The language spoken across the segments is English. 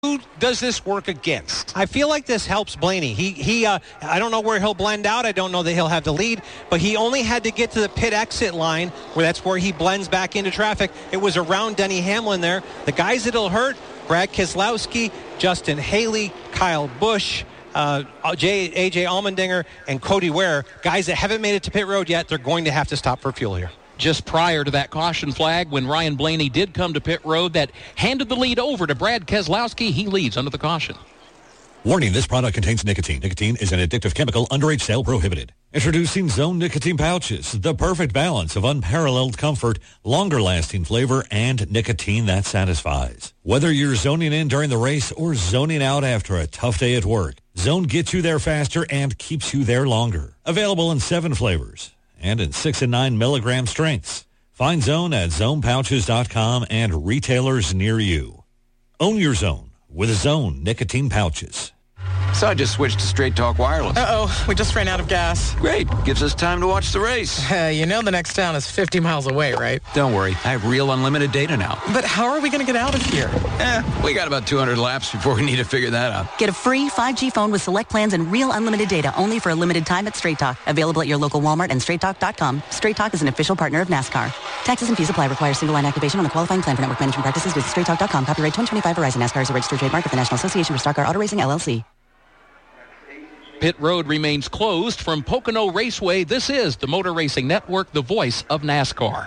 Who does this work against? I feel like this helps Blaney. I don't know where he'll blend out. I don't know that he'll have the lead, but he only had to get to the pit exit line, where that's where he blends back into traffic. It was around Denny Hamlin there. The guys that'll hurt, Brad Keselowski, Justin Haley, Kyle Busch, A.J. Allmendinger, and Cody Ware, guys that haven't made it to pit road yet. They're going to have to stop for fuel here. Just prior to that caution flag, when Ryan Blaney did come to pit road, that handed the lead over to Brad Keselowski. He leads under the caution. Warning, this product contains nicotine. Nicotine is an addictive chemical. Underage sale prohibited. Introducing Zone Nicotine Pouches, the perfect balance of unparalleled comfort, longer-lasting flavor, and nicotine that satisfies. Whether you're zoning in during the race or zoning out after a tough day at work, Zone gets you there faster and keeps you there longer. Available in 7 flavors and in 6 and 9 milligram strengths. Find Zone at zonepouches.com and retailers near you. Own your Zone with Zone Nicotine Pouches. So I just switched to Straight Talk Wireless. Uh-oh, we just ran out of gas. Great. Gives us time to watch the race. You know the next town is 50 miles away, right? Don't worry. I have real unlimited data now. But how are we going to get out of here? We got about 200 laps before we need to figure that out. Get a free 5G phone with select plans and real unlimited data only for a limited time at Straight Talk. Available at your local Walmart and straighttalk.com. Straight Talk is an official partner of NASCAR. Taxes and fees apply. Require single line activation on a qualifying plan for network management practices. Visit straighttalk.com. Copyright 2025 Verizon. NASCAR is a registered trademark of the National Association for Stock Car Auto Racing, LLC. Pit road remains closed from Pocono Raceway. This is the Motor Racing Network, the voice of NASCAR.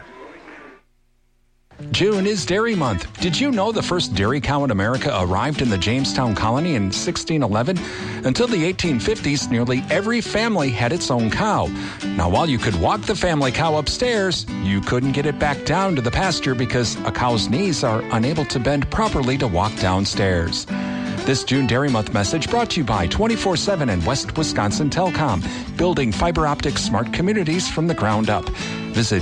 June is Dairy Month. Did you know the first dairy cow in America arrived in the Jamestown colony in 1611? Until the 1850s, nearly every family had its own cow. Now, while you could walk the family cow upstairs, you couldn't get it back down to the pasture because a cow's knees are unable to bend properly to walk downstairs. This June Dairy Month message brought to you by 24/7 and West Wisconsin Telecom, building fiber optic smart communities from the ground up. Visit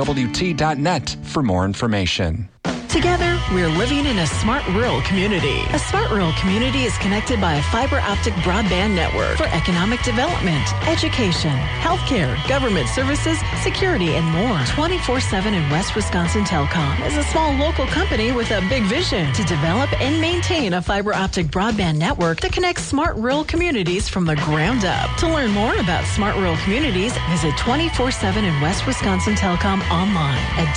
WWT.net for more information. Together, we're living in a smart rural community. A smart rural community is connected by a fiber optic broadband network for economic development, education, healthcare, government services, security, and more. 24/7 in West Wisconsin Telecom is a small local company with a big vision to develop and maintain a fiber optic broadband network that connects smart rural communities from the ground up. To learn more about smart rural communities, visit 24/7 in West Wisconsin Telecom online at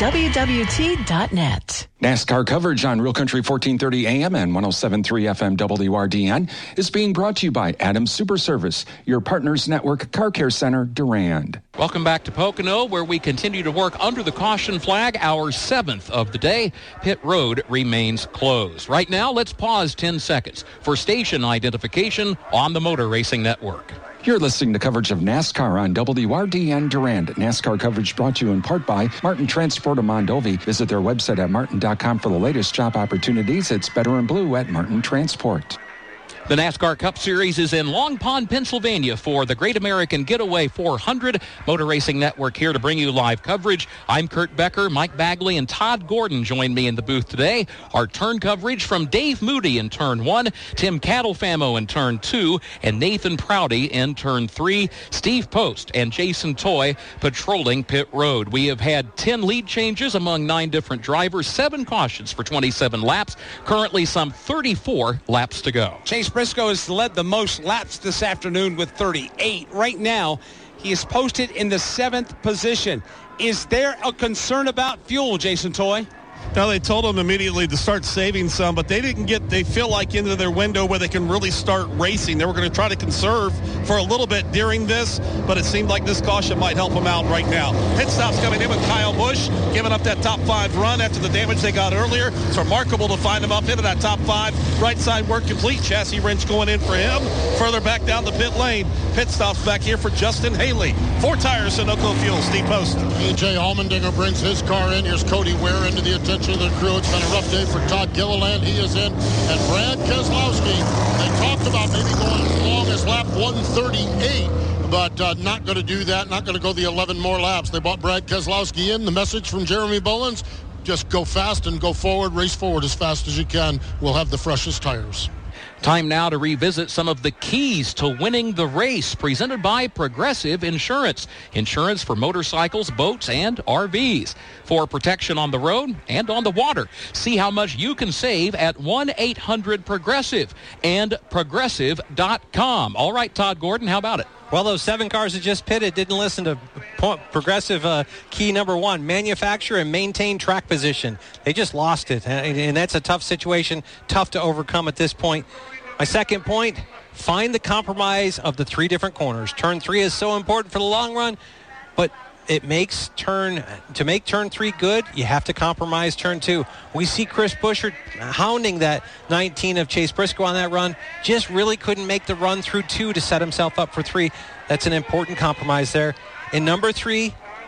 WWT.net. NASCAR coverage on Real Country 1430 AM and 107.3 FM WRDN is being brought to you by Adams Super Service, your partners network car care center, Durand. Welcome back to Pocono, where we continue to work under the caution flag, our 7th of the day. Pit road remains closed. Right now, let's pause 10 seconds for station identification on the Motor Racing Network. You're listening to coverage of NASCAR on WRDN Durand. NASCAR coverage brought to you in part by Martin Transport of Mondovi. Visit their website at martin.com for the latest job opportunities. It's better in blue at Martin Transport. The NASCAR Cup Series is in Long Pond, Pennsylvania for the Great American Getaway 400. Motor Racing Network here to bring you live coverage. I'm Kurt Becker, Mike Bagley, and Todd Gordon join me in the booth today. Our turn coverage from Dave Moody in Turn 1, Tim Catalfamo in Turn 2, and Nathan Prouty in Turn 3. Steve Post and Jason Toy patrolling pit road. We have had 10 lead changes among 9 different drivers, 7 cautions for 27 laps. Currently some 34 laps to go. Chase Briscoe has led the most laps this afternoon with 38. Right now, he is posted in the 7th position. Is there a concern about fuel, Jason Toy? Now, they told them immediately to start saving some, but they feel like into their window where they can really start racing. They were going to try to conserve for a little bit during this, but it seemed like this caution might help them out right now. Pit stops coming in with Kyle Busch, giving up that top 5 run after the damage they got earlier. It's remarkable to find him up into that top 5. Right side work complete. Chassis wrench going in for him. Further back down the pit lane. Pit stops back here for Justin Haley. 4 tires, Sunoco Fuel. Steve Post. A.J. Allmendinger brings his car in. Here's Cody Ware into the attention of the crew. It's been a rough day for Todd Gilliland. He is in. And Brad Keselowski, they talked about maybe going as long as lap 138, but not going to do that. Not going to go the 11 more laps. They brought Brad Keselowski in. The message from Jeremy Bullins, just go fast and go forward, race forward as fast as you can. We'll have the freshest tires. Time now to revisit some of the keys to winning the race, presented by Progressive Insurance. Insurance for motorcycles, boats, and RVs. For protection on the road and on the water. See how much you can save at 1-800-PROGRESSIVE and Progressive.com. All right, Todd Gordon, how about it? Well, those 7 cars that just pitted didn't listen to Progressive key number 1, manufacture and maintain track position. They just lost it, and that's a tough situation, tough to overcome at this point. My second point, find the compromise of the 3 different corners. Turn 3 is so important for the long run, but to make turn 3 good, you have to compromise turn 2. We see Chris Buescher hounding that 19 of Chase Briscoe on that run. Just really couldn't make the run through 2 to set himself up for 3. That's an important compromise there. In number 3,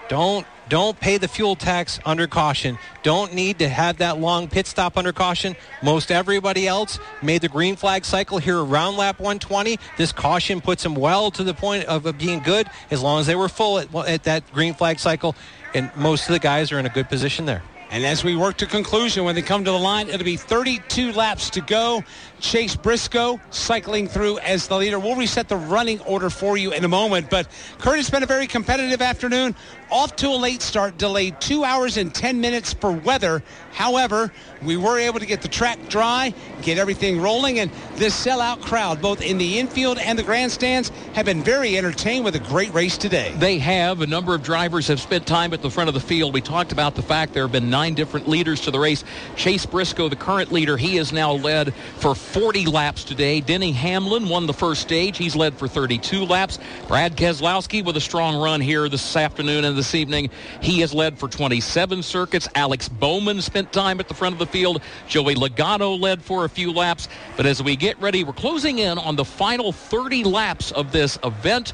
don't pay the fuel tax under caution. Don't need to have that long pit stop under caution. Most everybody else made the green flag cycle here around lap 120. This caution puts them well to the point of being good as long as they were full at that green flag cycle. And most of the guys are in a good position there. And as we work to conclusion, when they come to the line, it'll be 32 laps to go. Chase Briscoe cycling through as the leader. We'll reset the running order for you in a moment. But Kurt, it's been a very competitive afternoon. Off to a late start, delayed 2 hours and 10 minutes for weather. However, we were able to get the track dry, get everything rolling, and this sellout crowd, both in the infield and the grandstands, have been very entertained with a great race today. They have. A number of drivers have spent time at the front of the field. We talked about the fact there have been 9 different leaders to the race. Chase Briscoe, the current leader, he has now led for 40 laps today. Denny Hamlin won the first stage. He's led for 32 laps. Brad Keselowski with a strong run here this afternoon and this evening. He has led for 27 circuits. Alex Bowman spent time at the front of the field. Joey Logano led for a few laps. But as we get ready, we're closing in on the final 30 laps of this event.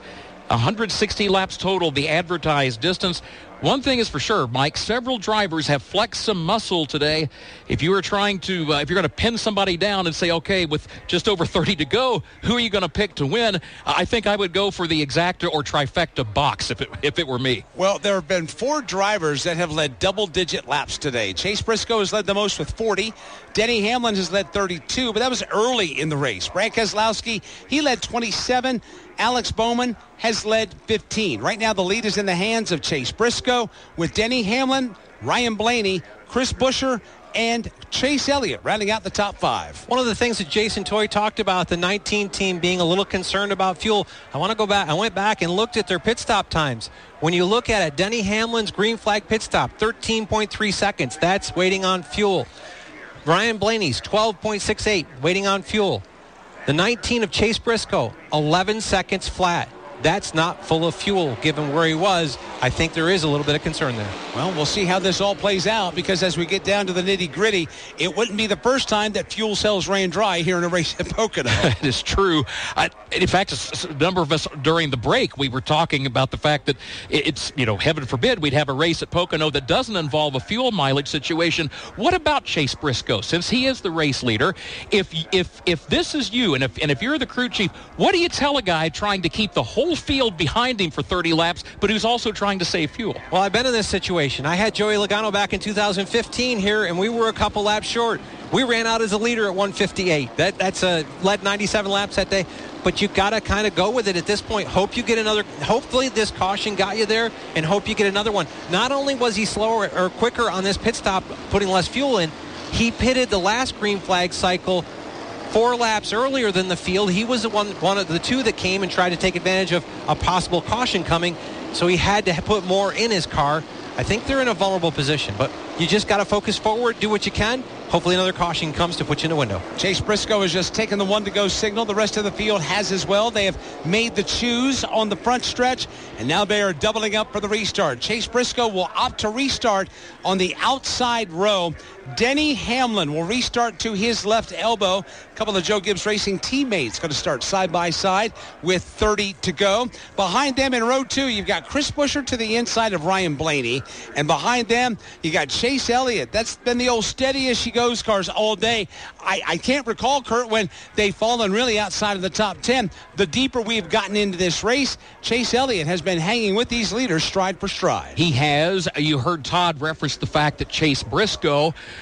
160 laps total, the advertised distance. One thing is for sure, Mike, several drivers have flexed some muscle today. If you were trying to, if you're going to pin somebody down and say, okay, with just over 30 to go, who are you going to pick to win? I think I would go for the exacta or trifecta box if it were me. Well, there have been 4 drivers that have led double-digit laps today. Chase Briscoe has led the most with 40. Denny Hamlin has led 32, but that was early in the race. Brad Keselowski, he led 27. Alex Bowman has led 15. Right now, the lead is in the hands of Chase Briscoe with Denny Hamlin, Ryan Blaney, Chris Buescher, and Chase Elliott rounding out the top 5. One of the things that Jason Toy talked about, the 19 team being a little concerned about fuel. I went back and looked at their pit stop times. When you look at it, Denny Hamlin's green flag pit stop, 13.3 seconds. That's waiting on fuel. Ryan Blaney's 12.68, waiting on fuel. The 19 of Chase Briscoe, 11 seconds flat. That's not full of fuel, given where he was. I think there is a little bit of concern there. Well, we'll see how this all plays out, because as we get down to the nitty-gritty, it wouldn't be the first time that fuel cells ran dry here in a race at Pocono. That is true. In fact, a number of us during the break, we were talking about the fact that it's, heaven forbid, we'd have a race at Pocono that doesn't involve a fuel mileage situation. What about Chase Briscoe? Since he is the race leader, if this is you, and if you're the crew chief, what do you tell a guy trying to keep the whole field behind him for 30 laps, but who's also trying to save fuel? Well, I've been in this situation. I had Joey Logano back in 2015 here, and we were a couple laps short. We ran out as a leader at 158. That's led 97 laps that day. But you got to kind of go with it at this point. Hopefully this caution got you there, and hope you get another one. Not only was he slower or quicker on this pit stop, putting less fuel in, he pitted the last green flag cycle 4 laps earlier than the field. He was one of the 2 that came and tried to take advantage of a possible caution coming, so he had to put more in his car. I think they're in a vulnerable position, but you just got to focus forward, do what you can. Hopefully another caution comes to put you in the window. Chase Briscoe has just taken the 1-to-go signal. The rest of the field has as well. They have made the choose on the front stretch, and now they are doubling up for the restart. Chase Briscoe will opt to restart on the outside row. Denny Hamlin will restart to his left elbow. A couple of Joe Gibbs Racing teammates going to start side by side with 30 to go. Behind them in row 2, you've got Chris Buescher to the inside of Ryan Blaney. And behind them, you got Chase Elliott. That's been the old steady as she goes cars all day. I can't recall, Kurt, when they've fallen really outside of the top 10. The deeper we've gotten into this race, Chase Elliott has been hanging with these leaders stride for stride. He has. You heard Todd reference the fact that Chase Briscoe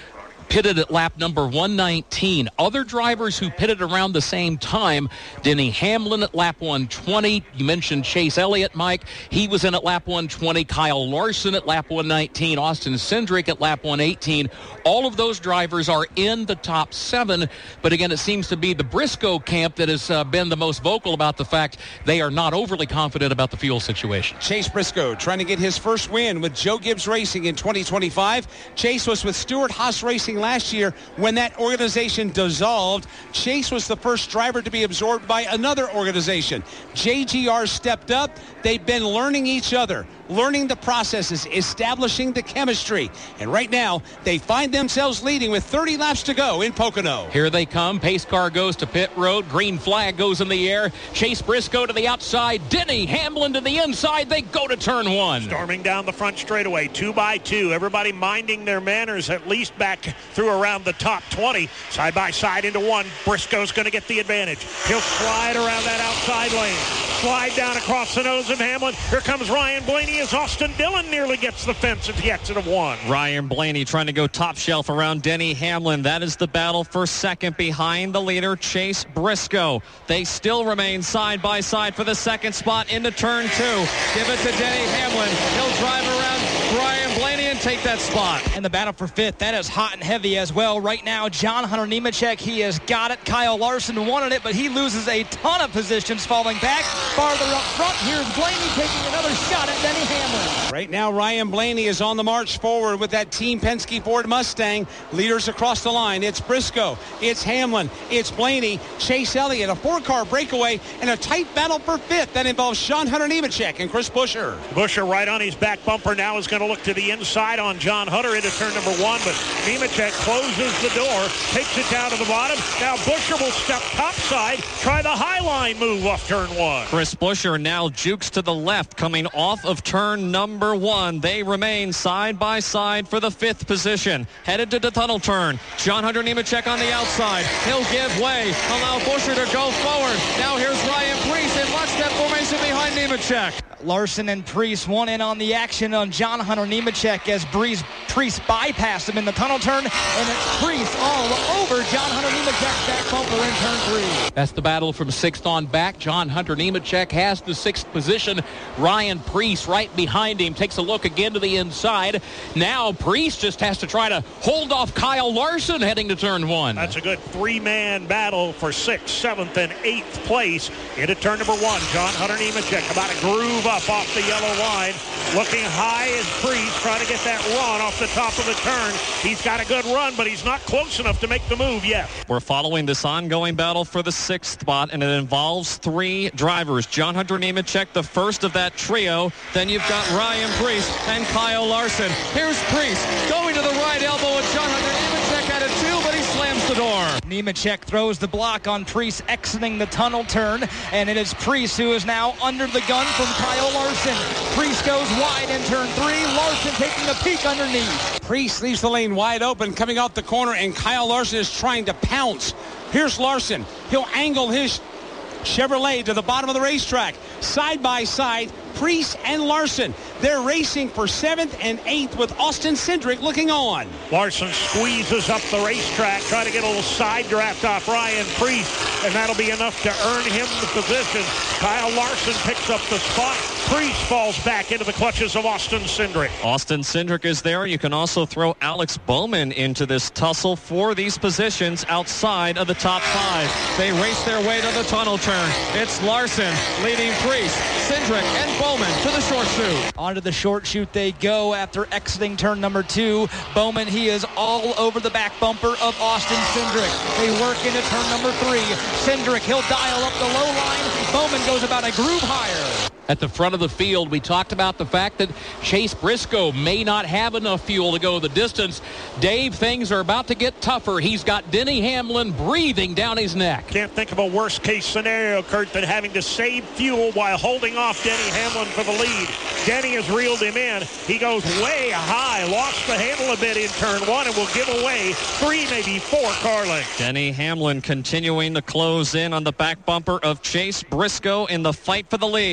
pitted at lap number 119. Other drivers who pitted around the same time, Denny Hamlin at lap 120. You mentioned Chase Elliott, Mike. He was in at lap 120. Kyle Larson at lap 119. Austin Cindric at lap 118. All of those drivers are in the top 7. But again, it seems to be the Briscoe camp that has been the most vocal about the fact they are not overly confident about the fuel situation. Chase Briscoe trying to get his first win with Joe Gibbs Racing in 2025. Chase was with Stewart Haas Racing last year when that organization dissolved. Chase was the first driver to be absorbed by another organization. JGR stepped up. They've been learning each other, learning the processes, establishing the chemistry. And right now, they find themselves leading with 30 laps to go in Pocono. Here they come. Pace car goes to pit road. Green flag goes in the air. Chase Briscoe to the outside. Denny Hamlin to the inside. They go to turn 1. Storming down the front straightaway, 2 by 2. Everybody minding their manners, at least back through around the top 20. Side by side into 1. Briscoe's going to get the advantage. He'll slide around that outside lane. Slide down across the nose of Hamlin. Here comes Ryan Blaney as Austin Dillon nearly gets the fence at the exit of 1. Ryan Blaney trying to go top shelf around Denny Hamlin. That is the battle for second behind the leader, Chase Briscoe. They still remain side by side for the second spot into turn 2. Give it to Denny Hamlin. He'll drive around Ryan Blaney and take that spot. And the battle for 5th, that is hot and heavy as well. Right now, John Hunter Nemechek, he has got it. Kyle Larson wanted it, but he loses a ton of positions, falling back farther up front. Here's Blaney taking another shot at Denny Hamlin. Right now, Ryan Blaney is on the march forward with that Team Penske Ford Mustang. Leaders across the line. It's Briscoe. It's Hamlin. It's Blaney. Chase Elliott. A 4-car breakaway and a tight battle for 5th. That involves John Hunter Nemechek and Chris Buescher. Buescher right on his back bumper now is going to look to the inside on John Hunter into turn number 1, but Nemechek closes the door, takes it down to the bottom. Now Buescher will step topside, try the high line move off turn 1. Chris Buescher now jukes to the left, coming off of turn number 1. They remain side by side for the 5th position. Headed to the tunnel turn. John Hunter Nemechek on the outside. He'll give way, allow Buescher to go forward. Now here's Ryan Preece in lockstep formation behind Nemechek. Larson and Preece one in on the action on John Hunter Nemechek as Preece bypassed him in the tunnel turn, and it's Preece all over John Hunter Nemechek's back bumper in turn 3. That's the battle from 6th on back. John Hunter Nemechek has the 6th position. Ryan Preece right behind him takes a look again to the inside. Now Preece just has to try to hold off Kyle Larson heading to turn 1. That's a good 3-man battle for 6th, 7th, and 8th place. Into turn number 1, John Hunter Nemechek about to groove up off the yellow line. Looking high as Preece trying to get that run off the top of the turn. He's got a good run, but he's not close enough to make the move yet. We're following this ongoing battle for the 6th spot, and it involves 3 drivers. John Hunter Nemechek, the first of that trio. Then you've got Ryan Preece and Kyle Larson. Here's Preece going to the right elbow with John Hunter Nemechek at a 2, but he slams the door. Nemechek throws the block on Preece exiting the tunnel turn, and it is Preece who is now under the gun from Kyle Larson. Preece goes wide in turn 3. Larson taking a peek underneath. Preece leaves the lane wide open coming off the corner, and Kyle Larson is trying to pounce. Here's Larson. He'll angle his Chevrolet to the bottom of the racetrack. Side by side, Preece and Larson. They're racing for 7th and 8th with Austin Cindric looking on. Larson squeezes up the racetrack, trying to get a little side draft off Ryan Preece, and that'll be enough to earn him the position. Kyle Larson picks up the spot. Preece falls back into the clutches of Austin Cindric. Austin Cindric is there. You can also throw Alex Bowman into this tussle for these positions outside of the top 5. They race their way to the tunnel turn. It's Larson leading Preece, Cindric, and Bowman to the short chute. Onto the short chute they go after exiting turn number 2. Bowman, he is all over the back bumper of Austin Cindric. They work into turn number 3. Cindric, he'll dial up the low line. Bowman goes about a groove higher. At the front of the field, we talked about the fact that Chase Briscoe may not have enough fuel to go the distance. Dave, things are about to get tougher. He's got Denny Hamlin breathing down his neck. Can't think of a worst case scenario, Kurt, than having to save fuel while holding off Denny Hamlin for the lead. Denny has reeled him in. He goes way high, lost the handle a bit in turn 1, and will give away 3, maybe 4 car lengths. Denny Hamlin continuing to close in on the back bumper of Chase Briscoe in the fight for the lead.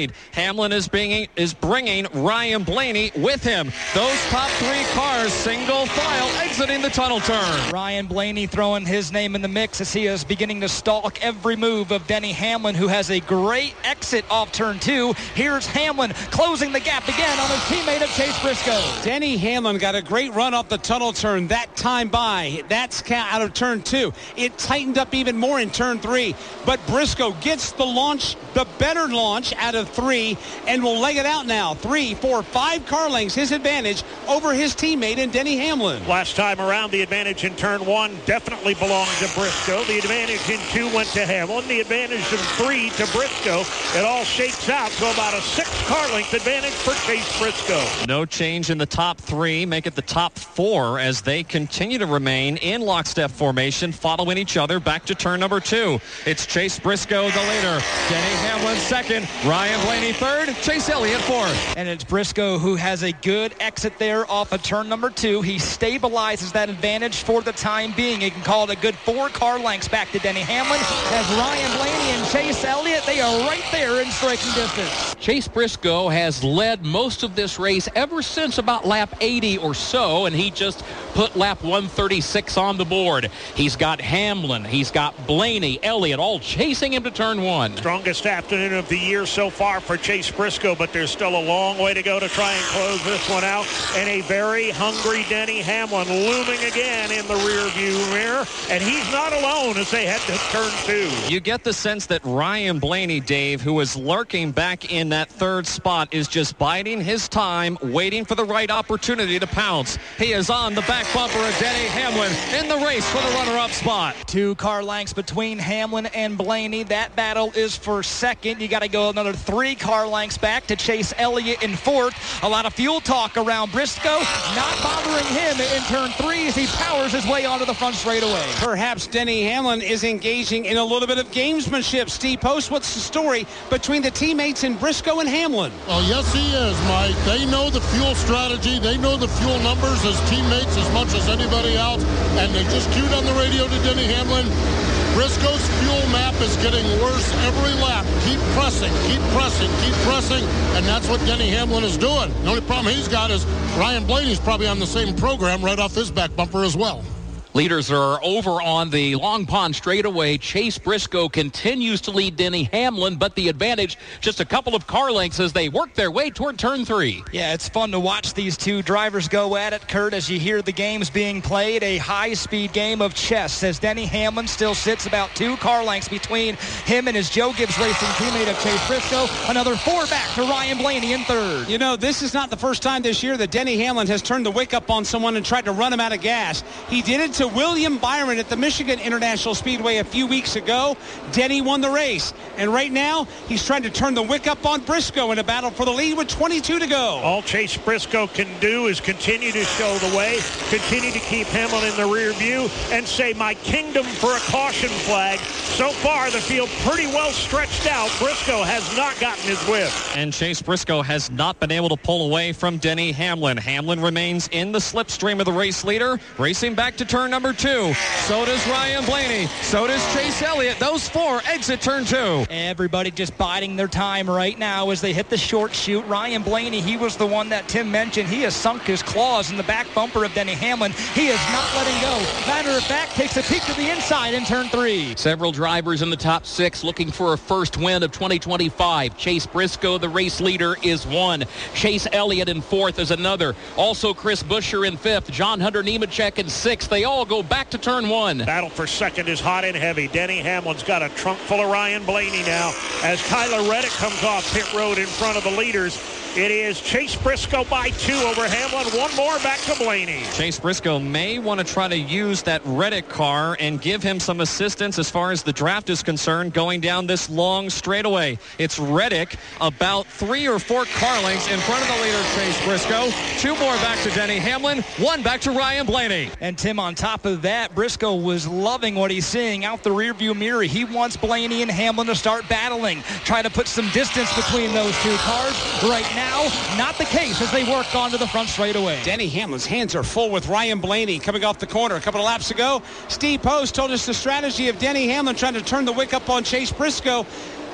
Hamlin is bringing Ryan Blaney with him. Those top 3 cars single file exiting the tunnel turn. Ryan Blaney throwing his name in the mix as he is beginning to stalk every move of Denny Hamlin, who has a great exit off turn 2. Here's Hamlin closing the gap again on his teammate of Chase Briscoe. Denny Hamlin got a great run off the tunnel turn that time by. That's out of turn 2. It tightened up even more in turn 3, but Briscoe gets the launch, the better launch out of 3, and will leg it out now. 3, 4, 5 car lengths his advantage over his teammate in Denny Hamlin. Last time around, the advantage in turn 1 definitely belonged to Briscoe. The advantage in 2 went to Hamlin. The advantage in 3 to Briscoe. It all shakes out to about a 6 car length advantage for Chase Briscoe. No change in the top 3. Make it the top 4 as they continue to remain in lockstep formation, following each other back to turn number 2. It's Chase Briscoe, the leader. Denny Hamlin second. Ryan Blaney third. Chase Elliott fourth. And it's Briscoe who has a good exit there off of turn number 2. He stabilizes that advantage for the time being. He can call it a good 4 car lengths back to Denny Hamlin. As Ryan Blaney and Chase Elliott, they are right there in striking distance. Chase Briscoe has led most of this race ever since about lap 80 or so, and he just put lap 136 on the board. He's got Hamlin, he's got Blaney, Elliott, all chasing him to turn 1. Strongest afternoon of the year so far for Chase Briscoe, but there's still a long way to go to try and close this one out. And a very hungry Denny Hamlin looming again in the rearview mirror, and he's not alone as they head to turn 2. You get the sense that Ryan Blaney, Dave, who is lurking back in that 3rd spot, is just biding his time, waiting for the right opportunity to pounce. He is on the back bumper of Denny Hamlin in the race for the runner-up spot. 2 car lengths between Hamlin and Blaney. That battle is for second. You got to go another 3 car lengths back to Chase Elliott in 4th. A lot of fuel talk around Briscoe, not bothering him in turn 3 as he powers his way onto the front straightaway. Perhaps Denny Hamlin is engaging in a little bit of gamesmanship. Steve Post, what's the story between the teammates in Briscoe and Hamlin? Well, yes, he is, Mike. They know the fuel strategy. They know the fuel numbers as teammates as much as anybody else, and they just cued on the radio to Denny Hamlin. Briscoe's fuel map is getting worse every lap. Keep pressing, keep pressing, keep pressing, and that's what Denny Hamlin is doing. The only problem he's got is Ryan Blaney's probably on the same program right off his back bumper as well. Leaders are over on the Long Pond straightaway. Chase Briscoe continues to lead Denny Hamlin, but the advantage just a couple of car lengths as they work their way toward turn 3. Yeah, it's fun to watch these 2 drivers go at it, Kurt, as you hear the games being played. A high-speed game of chess as Denny Hamlin still sits about 2 car lengths between him and his Joe Gibbs Racing teammate of Chase Briscoe. Another 4 back to Ryan Blaney in 3rd. You know, this is not the first time this year that Denny Hamlin has turned the wick up on someone and tried to run him out of gas. He did it to William Byron at the Michigan International Speedway a few weeks ago. Denny won the race, and right now he's trying to turn the wick up on Briscoe in a battle for the lead with 22 to go. All Chase Briscoe can do is continue to show the way, continue to keep Hamlin in the rear view, and say, my kingdom for a caution flag. So far, the field pretty well stretched out. Briscoe has not gotten his whiff. And Chase Briscoe has not been able to pull away from Denny Hamlin. Hamlin remains in the slipstream of the race leader, racing back to turn number 2. So does Ryan Blaney. So does Chase Elliott. Those 4 exit turn 2. Everybody just biding their time right now as they hit the short chute. Ryan Blaney, he was the one that Tim mentioned. He has sunk his claws in the back bumper of Denny Hamlin. He is not letting go. Matter of fact, takes a peek to the inside in turn 3. Several drivers in the top 6 looking for a first win of 2025. Chase Briscoe, the race leader, is 1. Chase Elliott in 4th is another. Also Chris Buescher in 5th. John Hunter Nemechek in 6th. They all go back to turn 1. Battle for second is hot and heavy. Denny Hamlin's got a trunk full of Ryan Blaney now as Tyler Reddick comes off pit road in front of the leaders. It is Chase Briscoe by 2 over Hamlin. 1 more back to Blaney. Chase Briscoe may want to try to use that Reddick car and give him some assistance as far as the draft is concerned going down this long straightaway. It's Reddick about 3 or 4 car lengths in front of the leader, Chase Briscoe. 2 more back to Denny Hamlin. 1 back to Ryan Blaney. And Tim, on top of that, Briscoe was loving what he's seeing out the rearview mirror. He wants Blaney and Hamlin to start battling, try to put some distance between those 2 cars. Right now, not the case as they work onto the front straightaway. Denny Hamlin's hands are full with Ryan Blaney coming off the corner a couple of laps ago. Steve Post told us the strategy of Denny Hamlin trying to turn the wick up on Chase Briscoe.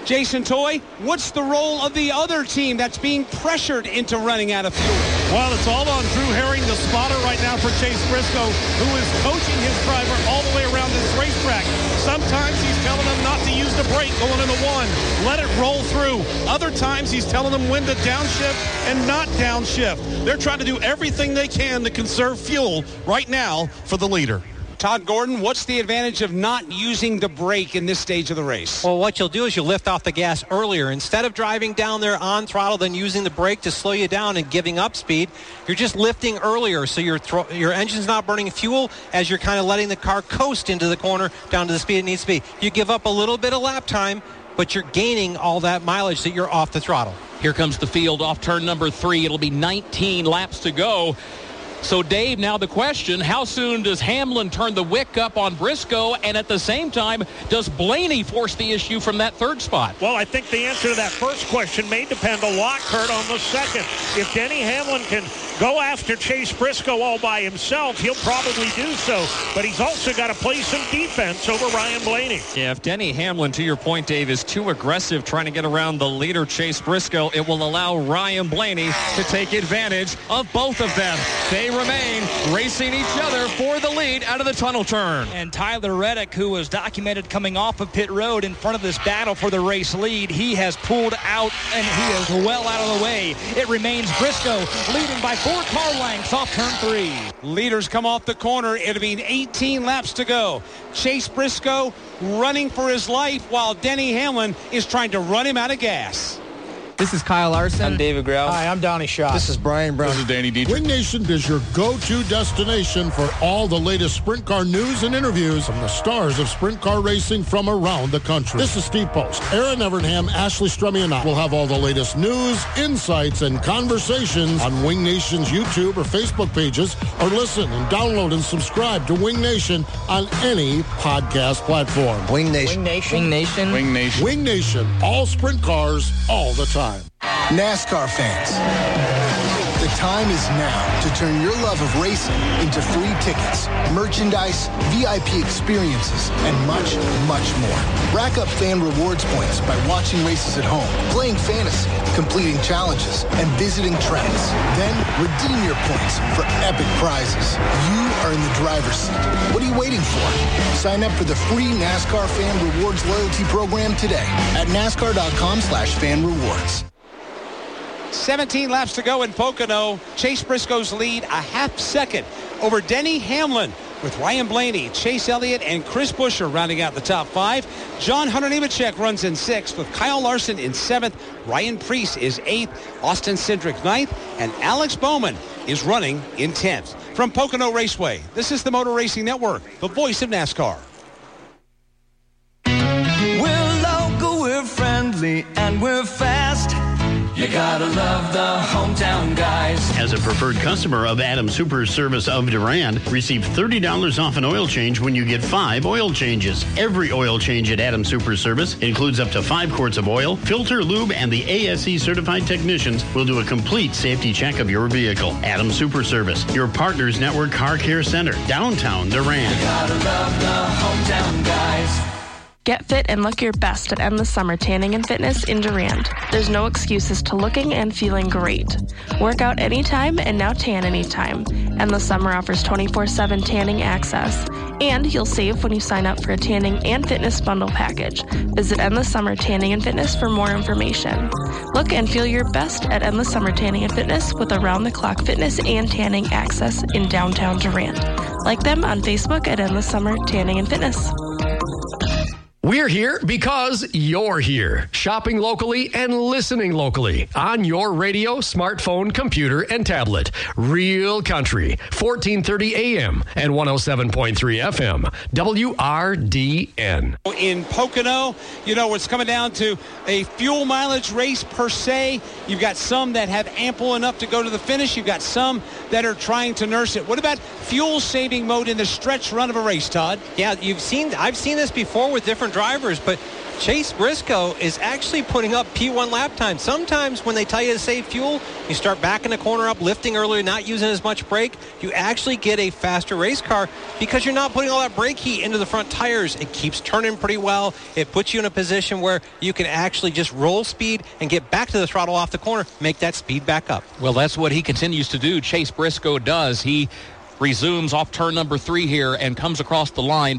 Jason Toy, what's the role of the other team that's being pressured into running out of fuel? Well, it's all on Drew Herring, the spotter right now for Chase Briscoe, who is coaching his driver all the way around this racetrack. Sometimes he's telling them not to use the brake going into one. Let it roll through. Other times he's telling them when to downshift and not downshift. They're trying to do everything they can to conserve fuel right now for the leader. Todd Gordon, what's the advantage of not using the brake in this stage of the race? Well, what you'll do is you'll lift off the gas earlier. Instead of driving down there on throttle, then using the brake to slow you down and giving up speed, you're just lifting earlier, so your engine's not burning fuel as you're kind of letting the car coast into the corner down to the speed it needs to be. You give up a little bit of lap time, but you're gaining all that mileage that you're off the throttle. Here comes the field off turn number 3. It'll be 19 laps to go. So, Dave, now the question, how soon does Hamlin turn the wick up on Briscoe? And at the same time, does Blaney force the issue from that third spot? Well, I think the answer to that first question may depend a lot, Kurt, on the second. If Denny Hamlin can go after Chase Briscoe all by himself, he'll probably do so. But he's also got to play some defense over Ryan Blaney. Yeah, if Denny Hamlin, to your point, Dave, is too aggressive trying to get around the leader, Chase Briscoe, it will allow Ryan Blaney to take advantage of both of them. They remain racing each other for the lead out of the tunnel turn. And Tyler Reddick, who was documented coming off of pit road in front of this battle for the race lead, he has pulled out and he is well out of the way. It remains Briscoe leading by 4 car lengths off turn 3. Leaders come off the corner. It'll be 18 laps to go. Chase Briscoe running for his life while Denny Hamlin is trying to run him out of gas. This is Kyle Larson. I'm David Grouse. Hi, I'm Donnie Shaw. This is Brian Brown. This is Danny Dietrich. Wing Nation is your go-to destination for all the latest sprint car news and interviews from the stars of sprint car racing from around the country. This is Steve Post. Aaron Evernham, Ashley Strummy, and I will have all the latest news, insights, and conversations on Wing Nation's YouTube or Facebook pages, or listen and download and subscribe to Wing Nation on any podcast platform. Wing Nation. Wing Nation. Wing Nation. Wing Nation. Wing Nation. All sprint cars, all the time. NASCAR fans, the time is now to turn your love of racing into free tickets, merchandise, VIP experiences, and much, much more. Rack up fan rewards points by watching races at home, playing fantasy, completing challenges, and visiting tracks. Then redeem your points for epic prizes. You are in the driver's seat. What are you waiting for? Sign up for the free NASCAR Fan Rewards loyalty program today at NASCAR.com/fan rewards. 17 laps to go in Pocono. Chase Briscoe's lead a half second over Denny Hamlin, with Ryan Blaney, Chase Elliott, and Chris Buescher rounding out the top 5. John Hunter Nemechek runs in 6th, with Kyle Larson in 7th. Ryan Preece is 8th. Austin Cindric 9th. And Alex Bowman is running in 10th. From Pocono Raceway, this is the Motor Racing Network, the voice of NASCAR. We're local, we're friendly, and we're fast. You gotta love the hometown guys. As a preferred customer of Adam Super Service of Durand, receive $30 off an oil change when you get 5 oil changes. Every oil change at Adam Super Service includes up to 5 quarts of oil, filter, lube, and the ASE certified technicians will do a complete safety check of your vehicle. Adam Super Service, your Partners Network Car Care Center, downtown Durand. You gotta love the hometown guys. Get fit and look your best at Endless Summer Tanning and Fitness in Durand. There's no excuses to looking and feeling great. Work out anytime and now tan anytime. Endless Summer offers 24/7 tanning access. And you'll save when you sign up for a tanning and fitness bundle package. Visit Endless Summer Tanning and Fitness for more information. Look and feel your best at Endless Summer Tanning and Fitness with around-the-clock fitness and tanning access in downtown Durand. Like them on Facebook at Endless Summer Tanning and Fitness. We're here because you're here. Shopping locally and listening locally on your radio, smartphone, computer, and tablet. Real Country, 1430 AM and 107.3 FM. WRDN. In Pocono, you know, it's coming down to a fuel mileage race per se. You've got some that have ample enough to go to the finish. You've got some that are trying to nurse it. What about fuel saving mode in the stretch run of a race, Todd? Yeah, I've seen this before with different drivers, but Chase Briscoe is actually putting up P1 lap time. Sometimes when they tell you to save fuel, you start backing the corner up, lifting earlier, not using as much brake, you actually get a faster race car because you're not putting all that brake heat into the front tires. It keeps turning pretty well. It puts you in a position where you can actually just roll speed and get back to the throttle off the corner, make that speed back up. Well, that's what he continues to do. Chase Briscoe does. He resumes off turn number 3 here and comes across the line.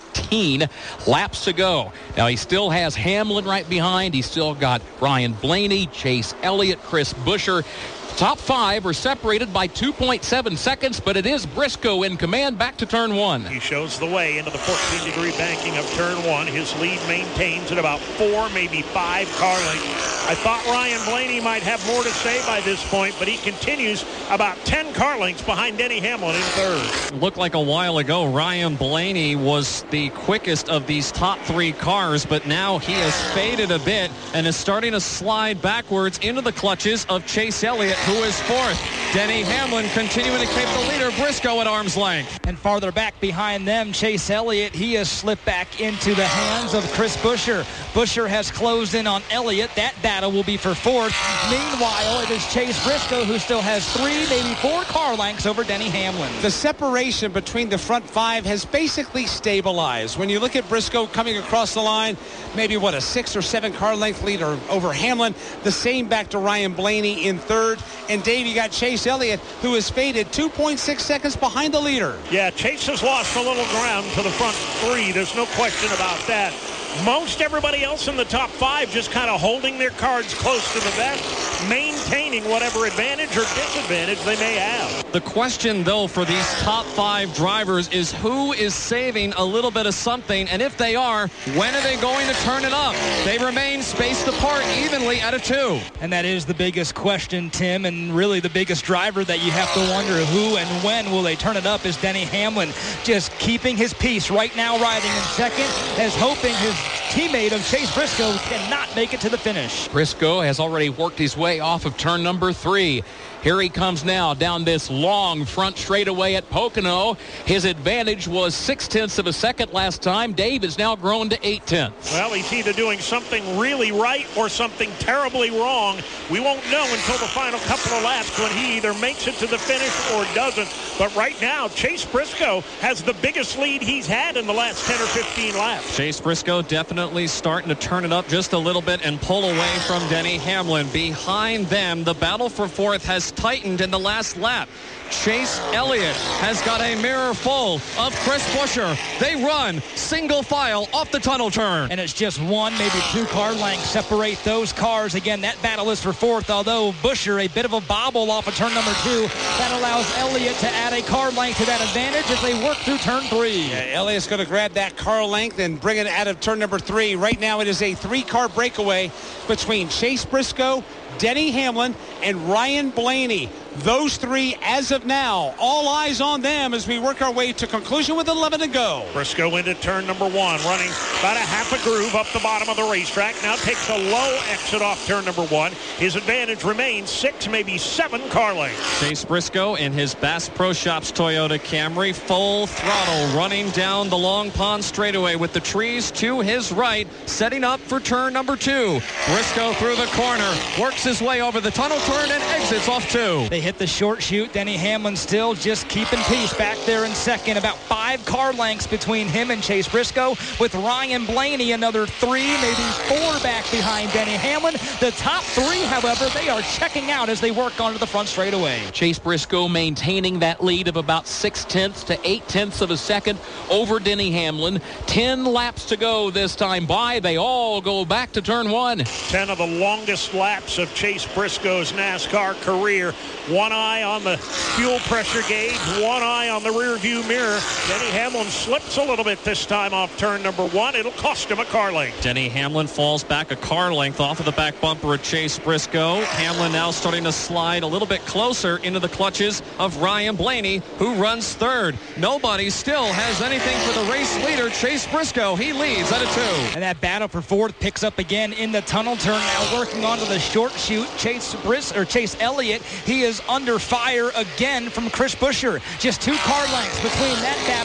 14 laps to go. Now, he still has Hamlin right behind. He's still got Ryan Blaney, Chase Elliott, Chris Buescher. Top 5 are separated by 2.7 seconds, but it is Briscoe in command back to turn 1. He shows the way into the 14-degree banking of turn 1. His lead maintains at about 4, maybe 5 car lengths. I thought Ryan Blaney might have more to say by this point, but he continues about 10 car lengths behind Denny Hamlin in third. Looked like a while ago Ryan Blaney was the quickest of these top 3 cars, but now he has faded a bit and is starting to slide backwards into the clutches of Chase Elliott, who is 4th. Denny Hamlin continuing to keep the leader, Briscoe, at arm's length. And farther back behind them, Chase Elliott, he has slipped back into the hands of Chris Buescher. Buescher has closed in on Elliott. That battle will be for 4th. Meanwhile, it is Chase Briscoe who still has 3, maybe 4 car lengths over Denny Hamlin. The separation between the front 5 has basically stabilized. When you look at Briscoe coming across the line, maybe a 6 or 7 car length lead over Hamlin. The same back to Ryan Blaney in third. And Dave, you got Chase Elliott, who has faded 2.6 seconds behind the leader. Yeah, Chase has lost a little ground to the front 3. There's no question about that. Most everybody else in the top 5 just kind of holding their cards close to the vest, maintaining whatever advantage or disadvantage they may have. The question, though, for these top 5 drivers is who is saving a little bit of something, and if they are, when are they going to turn it up? They remain spaced apart evenly at a 2. And that is the biggest question, Tim, and really the biggest driver that you have to wonder who and when will they turn it up is Denny Hamlin, just keeping his peace right now, riding in second, as hoping his teammate of Chase Briscoe cannot make it to the finish. Briscoe has already worked his way off of turn number 3. Here he comes now down this long front straightaway at Pocono. His advantage was 0.6 of a second last time. Dave has now grown to 0.8. Well, he's either doing something really right or something terribly wrong. We won't know until the final couple of laps when he either makes it to the finish or doesn't. But right now, Chase Briscoe has the biggest lead he's had in the last 10 or 15 laps. Chase Briscoe definitely starting to turn it up just a little bit and pull away from Denny Hamlin. Behind them, the battle for 4th has tightened in the last lap. Chase Elliott has got a mirror full of Chris Buescher. They run single file off the tunnel turn. And it's just 1, maybe 2 car lengths separate those cars. Again, that battle is for 4th, although Buescher, a bit of a bobble off of turn number 2. That allows Elliott to add a car length to that advantage as they work through turn 3. Yeah, Elliott's going to grab that car length and bring it out of turn number 3. Right now it is a 3-car breakaway between Chase Briscoe, Denny Hamlin, and Ryan Blaney. Those 3, as of now, all eyes on them as we work our way to conclusion with 11 to go. Briscoe into turn number 1, running about a half a groove up the bottom of the racetrack. Now takes a low exit off turn number 1. His advantage remains 6, maybe 7 car lengths. Chase Briscoe in his Bass Pro Shops Toyota Camry, full throttle, running down the Long Pond straightaway with the trees to his right, setting up for turn number 2. Briscoe through the corner, works his way over the tunnel turn and exits off 2. They hit the short chute. Denny Hamlin still just keeping peace back there in second. About 5 car lengths between him and Chase Briscoe, with Ryan Blaney another 3, maybe 4 back behind Denny Hamlin. The top 3, however, they are checking out as they work onto the front straightaway. Chase Briscoe maintaining that lead of about 0.6 to 0.8 of a second over Denny Hamlin. 10 laps to go this time by. They all go back to turn 1. 10 of the longest laps of Chase Briscoe's NASCAR career. One eye on the fuel pressure gauge, one eye on the rear view mirror. Denny Hamlin slips a little bit this time off turn number 1. It'll cost him a car length. Denny Hamlin falls back a car length off of the back bumper of Chase Briscoe. Hamlin now starting to slide a little bit closer into the clutches of Ryan Blaney, who runs 3rd. Nobody still has anything for the race leader, Chase Briscoe. He leads at a 2. And that battle for 4th picks up again in the tunnel turn, now working onto the short chute. Chase Elliott, he is under fire again from Chris Buescher. Just 2 car lengths between that battle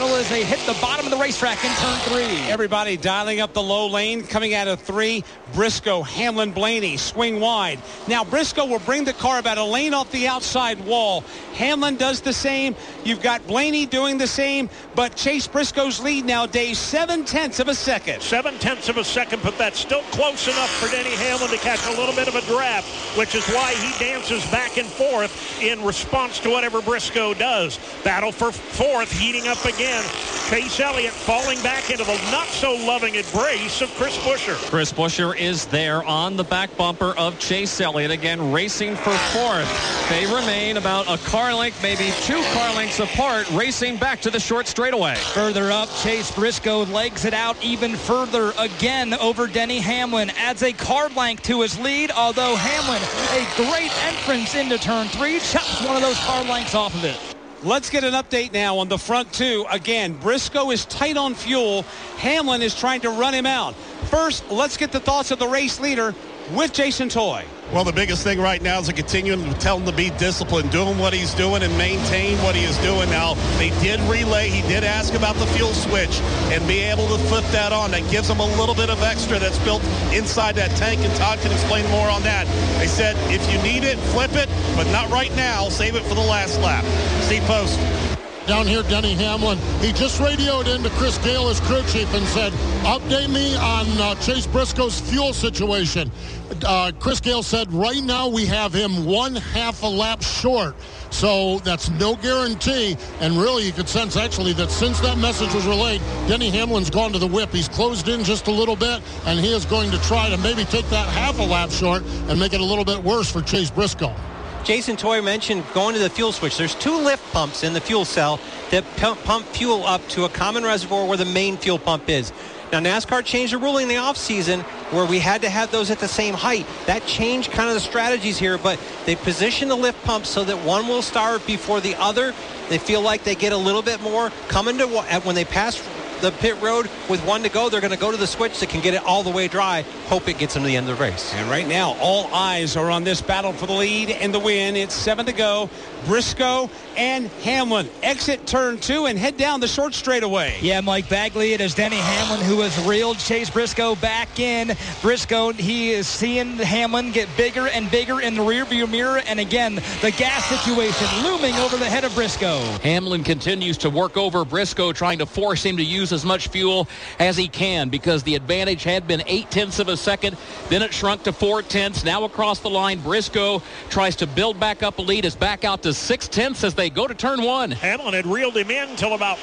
battle as they hit the bottom of the racetrack in turn 3. Everybody dialing up the low lane, coming out of 3. Briscoe, Hamlin, Blaney, swing wide. Now Briscoe will bring the car about a lane off the outside wall. Hamlin does the same. You've got Blaney doing the same, but Chase Briscoe's lead now, Dave, 7/10 of a second. 7/10 of a second, but that's still close enough for Denny Hamlin to catch a little bit of a draft, which is why he dances back and forth in response to whatever Briscoe does. Battle for fourth heating up again. Chase Elliott falling back into the not-so-loving embrace of Chris Buescher. Chris Buescher is there on the back bumper of Chase Elliott, again racing for fourth. They remain about a car length, maybe 2 car lengths apart, racing back to the short straightaway. Further up, Chase Briscoe legs it out even further again over Denny Hamlin. Adds a car length to his lead, although Hamlin, a great entrance into turn 3, chops one of those car lengths off of it. Let's get an update now on the front 2. Again, Briscoe is tight on fuel. Hamlin is trying to run him out. First, let's get the thoughts of the race leader with Jason Toy. Well, the biggest thing right now is to continue to tell him to be disciplined, doing what he's doing and maintain what he is doing. Now, they did relay. He did ask about the fuel switch and be able to flip that on. That gives him a little bit of extra that's built inside that tank, and Todd can explain more on that. They said if you need it, flip it, but not right now. Save it for the last lap. Steve Post. Down here, Denny Hamlin, he just radioed into Chris Gale, his crew chief, and said, update me on Chase Briscoe's fuel situation. Chris Gale said, right now we have him 1/2 a lap short. So that's no guarantee. And really, you could sense, actually, that since that message was relayed, Denny Hamlin's gone to the whip. He's closed in just a little bit, and he is going to try to maybe take that 1/2 a lap short and make it a little bit worse for Chase Briscoe. Jason Toy mentioned going to the fuel switch. There's 2 lift pumps in the fuel cell that pump fuel up to a common reservoir where the main fuel pump is. Now, NASCAR changed the ruling in the offseason where we had to have those at the same height. That changed kind of the strategies here, but they position the lift pumps so that one will start before the other. They feel like they get a little bit more coming to when they pass the pit road with 1 to go. They're going to go to the switch that can get it all the way dry. Hope it gets them to the end of the race. And right now, all eyes are on this battle for the lead and the win. It's 7 to go. Briscoe and Hamlin exit turn 2 and head down the short straightaway. Yeah, Mike Bagley, it is Denny Hamlin who has reeled Chase Briscoe back in. Briscoe, he is seeing Hamlin get bigger and bigger in the rearview mirror. And again, the gas situation looming over the head of Briscoe. Hamlin continues to work over Briscoe, trying to force him to use as much fuel as he can because the advantage had been 0.8 of a second. Then it shrunk to 0.4. Now across the line, Briscoe tries to build back up a lead. Is back out to 0.6 as they go to turn 1. Hamlin had reeled him in to about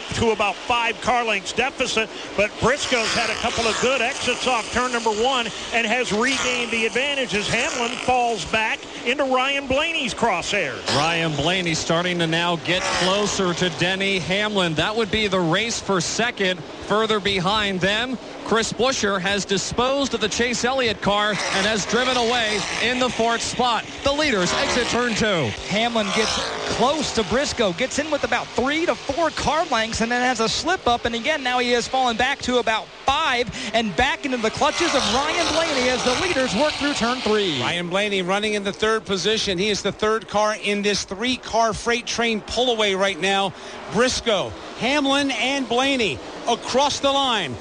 5 car lengths deficit, but Briscoe's had a couple of good exits off turn number 1 and has regained the advantage as Hamlin falls back into Ryan Blaney's crosshairs. Ryan Blaney starting to now get closer to Denny Hamlin. That would be the race for second. Further behind them, Chris Buescher has disposed of the Chase Elliott car and has driven away in the 4th spot. The leaders exit turn 2. Hamlin gets close to Briscoe, gets in with about 3 to 4 car lengths, and then has a slip up. And again, now he has fallen back to about 5 and back into the clutches of Ryan Blaney as the leaders work through turn 3. Ryan Blaney running in the 3rd position. He is the 3rd car in this 3-car freight train pull-away right now. Briscoe, Hamlin, and Blaney across the line.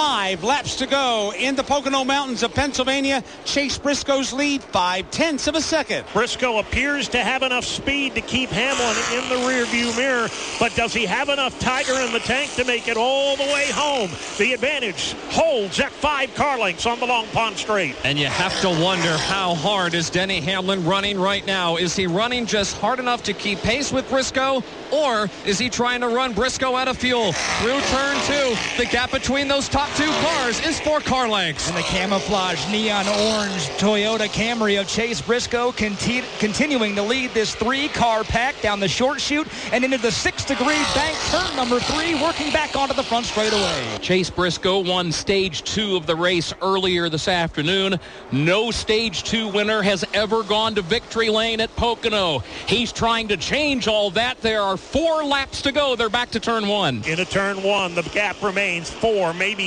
5 laps to go in the Pocono Mountains of Pennsylvania. Chase Briscoe's lead, 0.5 of a second. Briscoe appears to have enough speed to keep Hamlin in the rearview mirror, but does he have enough Tiger in the tank to make it all the way home? The advantage holds at 5 car lengths on the Long Pond Straight. And you have to wonder, how hard is Denny Hamlin running right now? Is he running just hard enough to keep pace with Briscoe, or is he trying to run Briscoe out of fuel? Through turn 2, the gap between those top 2 cars is 4 car lengths. And the camouflage neon orange Toyota Camry of Chase Briscoe continuing to lead this 3-car pack down the short chute and into the 6-degree bank turn number 3, working back onto the front straightaway. Chase Briscoe won stage 2 of the race earlier this afternoon. No stage 2 winner has ever gone to victory lane at Pocono. He's trying to change all that. There are 4 laps to go. They're back to turn 1. Into turn 1, the gap remains 4, maybe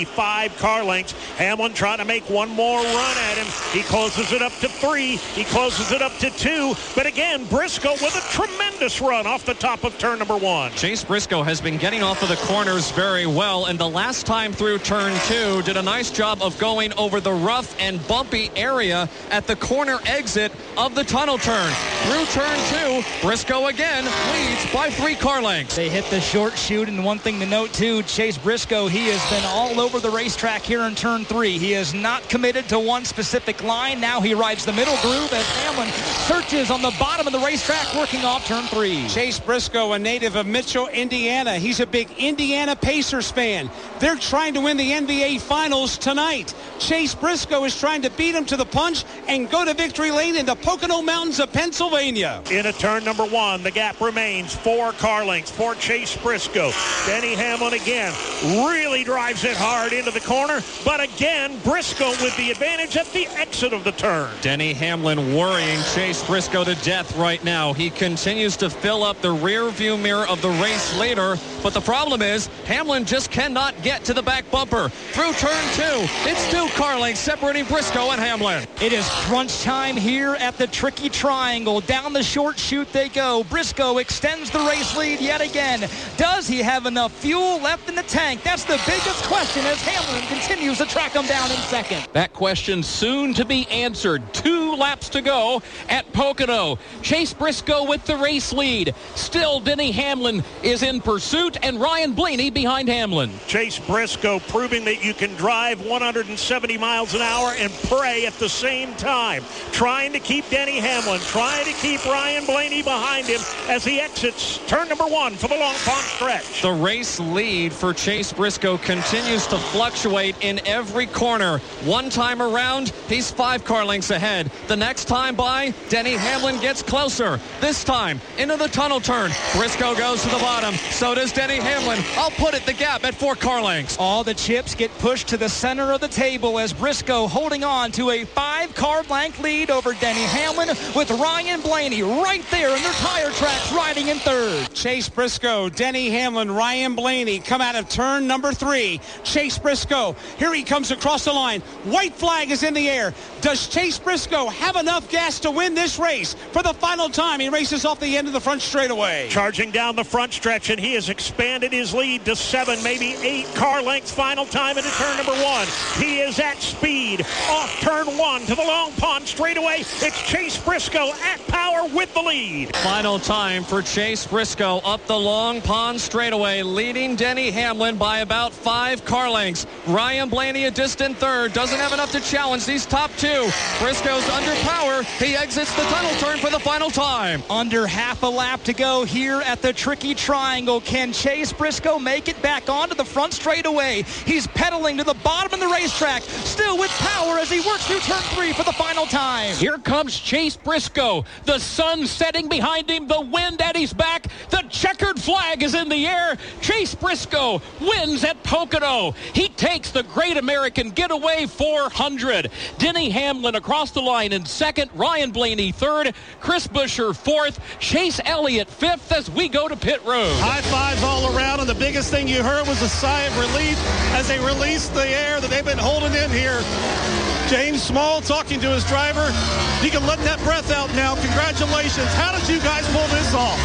be 5 car lengths. Hamlin trying to make one more run at him. He closes it up to 3. He closes it up to 2. But again, Briscoe with a tremendous run off the top of turn number 1. Chase Briscoe has been getting off of the corners very well, and the last time through turn 2 did a nice job of going over the rough and bumpy area at the corner exit of the tunnel turn. Through turn 2, Briscoe again leads by 3 car lengths. They hit the short chute, and one thing to note too, Chase Briscoe, he has been all over the racetrack here in turn 3. He is not committed to one specific line. Now he rides the middle groove as Hamlin searches on the bottom of the racetrack, working off turn 3. Chase Briscoe, a native of Mitchell, Indiana. He's a big Indiana Pacers fan. They're trying to win the NBA Finals tonight. Chase Briscoe is trying to beat him to the punch and go to victory lane in the Pocono Mountains of Pennsylvania. Into turn number 1, the gap remains 4 car lengths for Chase Briscoe. Denny Hamlin again really drives it hard into the corner, but again, Briscoe with the advantage at the exit of the turn. Denny Hamlin worrying Chase Briscoe to death right now. He continues to fill up the rear view mirror of the race leader, but the problem is Hamlin just cannot get to the back bumper. Through turn 2, it's 2 car lengths separating Briscoe and Hamlin. It is crunch time here at the Tricky Triangle. Down the short chute they go. Briscoe extends the race lead yet again. Does he have enough fuel left in the tank? That's the biggest question as Hamlin continues to track him down in second. That question soon to be answered. 2 laps to go at Pocono. Chase Briscoe with the race lead. Still, Denny Hamlin is in pursuit, and Ryan Blaney behind Hamlin. Chase Briscoe proving that you can drive 170 miles an hour and pray at the same time. Trying to keep Denny Hamlin, trying to keep Ryan Blaney behind him as he exits turn number 1 for the Long Pond stretch. The race lead for Chase Briscoe continues to fluctuate in every corner. One time around, he's 5 car lengths ahead. The next time by, Denny Hamlin gets closer. This time, into the tunnel turn. Briscoe goes to the bottom. So does Denny Hamlin. I'll put it the gap at 4 car lengths. All the chips get pushed to the center of the table as Briscoe holding on to a 5 car length lead over Denny Hamlin, with Ryan Blaney right there in their tire tracks riding in third. Chase Briscoe, Denny Hamlin, Ryan Blaney come out of turn number 3. Chase Briscoe, here he comes across the line. White flag is in the air. Does Chase Briscoe have enough gas to win this race for the final time? He races off the end of the front straightaway. Charging down the front stretch, and he has expanded his lead to 7, maybe 8 car lengths final time into turn number 1. He is at speed off turn 1 to the Long Pond straightaway. It's Chase Briscoe at power with the lead. Final time for Chase Briscoe up the Long Pond straightaway, leading Denny Hamlin by about 5 car lengths. Ryan Blaney a distant third, doesn't have enough to challenge these top 2. Briscoe's under power. He exits the tunnel turn for the final time. Under half a lap to go here at the Tricky Triangle. Can Chase Briscoe make it back onto the front straightaway? He's pedaling to the bottom of the racetrack, still with power as he works through turn 3 for the final time. Here comes Chase Briscoe. The sun setting behind him, the wind at his back. The checkered flag is in the air. Chase Briscoe wins at Pocono. He takes the Great American Getaway 400. Denny Hamlin across the line in second. Ryan Blaney third. Chris Buescher fourth. Chase Elliott fifth as we go to pit road. High fives all around, and the biggest thing you heard was a sigh of relief as they released the air that they've been holding in here. James Small talking to his driver. He can let that breath out now. Congratulations. How did you guys pull this off?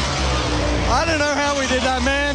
I don't know how we did that, man.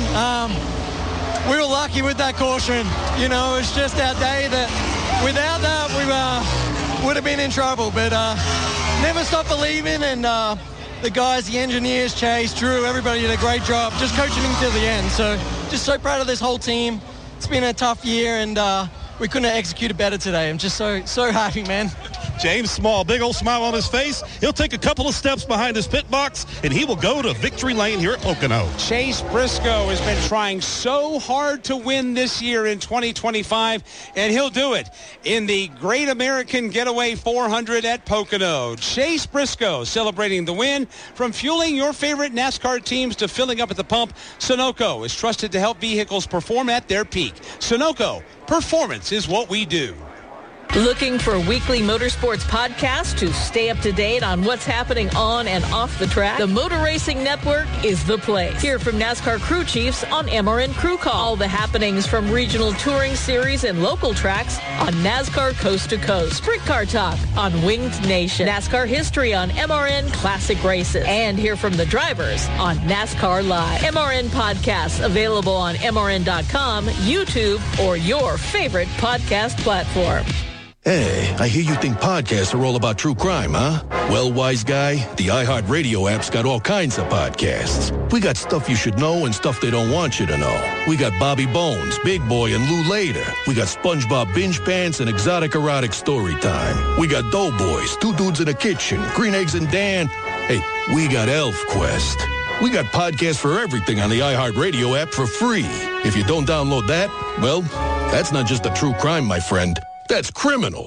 We were lucky with that caution. You know, it's just our day that without that we would have been in trouble. But never stop believing, and the guys, the engineers, Chase, Drew, everybody did a great job just coaching him till the end. So just so proud of this whole team. It's been a tough year, and we couldn't have executed better today. I'm just so happy, man. James Small, big old smile on his face. He'll take a couple of steps behind his pit box, and he will go to victory lane here at Pocono. Chase Briscoe has been trying so hard to win this year in 2025, and he'll do it in the Great American Getaway 400 at Pocono. Chase Briscoe celebrating the win. From fueling your favorite NASCAR teams to filling up at the pump, Sunoco is trusted to help vehicles perform at their peak. Sunoco, performance is what we do. Looking for a weekly motorsports podcast to stay up to date on what's happening on and off the track? The Motor Racing Network is the place. Hear from NASCAR crew chiefs on MRN Crew Call. All the happenings from regional touring series and local tracks on NASCAR Coast to Coast. Sprint Car Talk on Winged Nation. NASCAR history on MRN Classic Races. And hear from the drivers on NASCAR Live. MRN podcasts available on MRN.com, YouTube, or your favorite podcast platform. Hey, I hear you think podcasts are all about true crime, huh? Well, wise guy, the iHeartRadio app's got all kinds of podcasts. We got stuff you should know and stuff they don't want you to know. We got Bobby Bones, Big Boy, and Lou Later. We got SpongeBob Binge Pants and Exotic Erotic Story Time. We got Doughboys, Two Dudes in the Kitchen, Green Eggs and Dan. Hey, we got Elf Quest. We got podcasts for everything on the iHeartRadio app for free. If you don't download that, well, that's not just a true crime, my friend. That's criminal.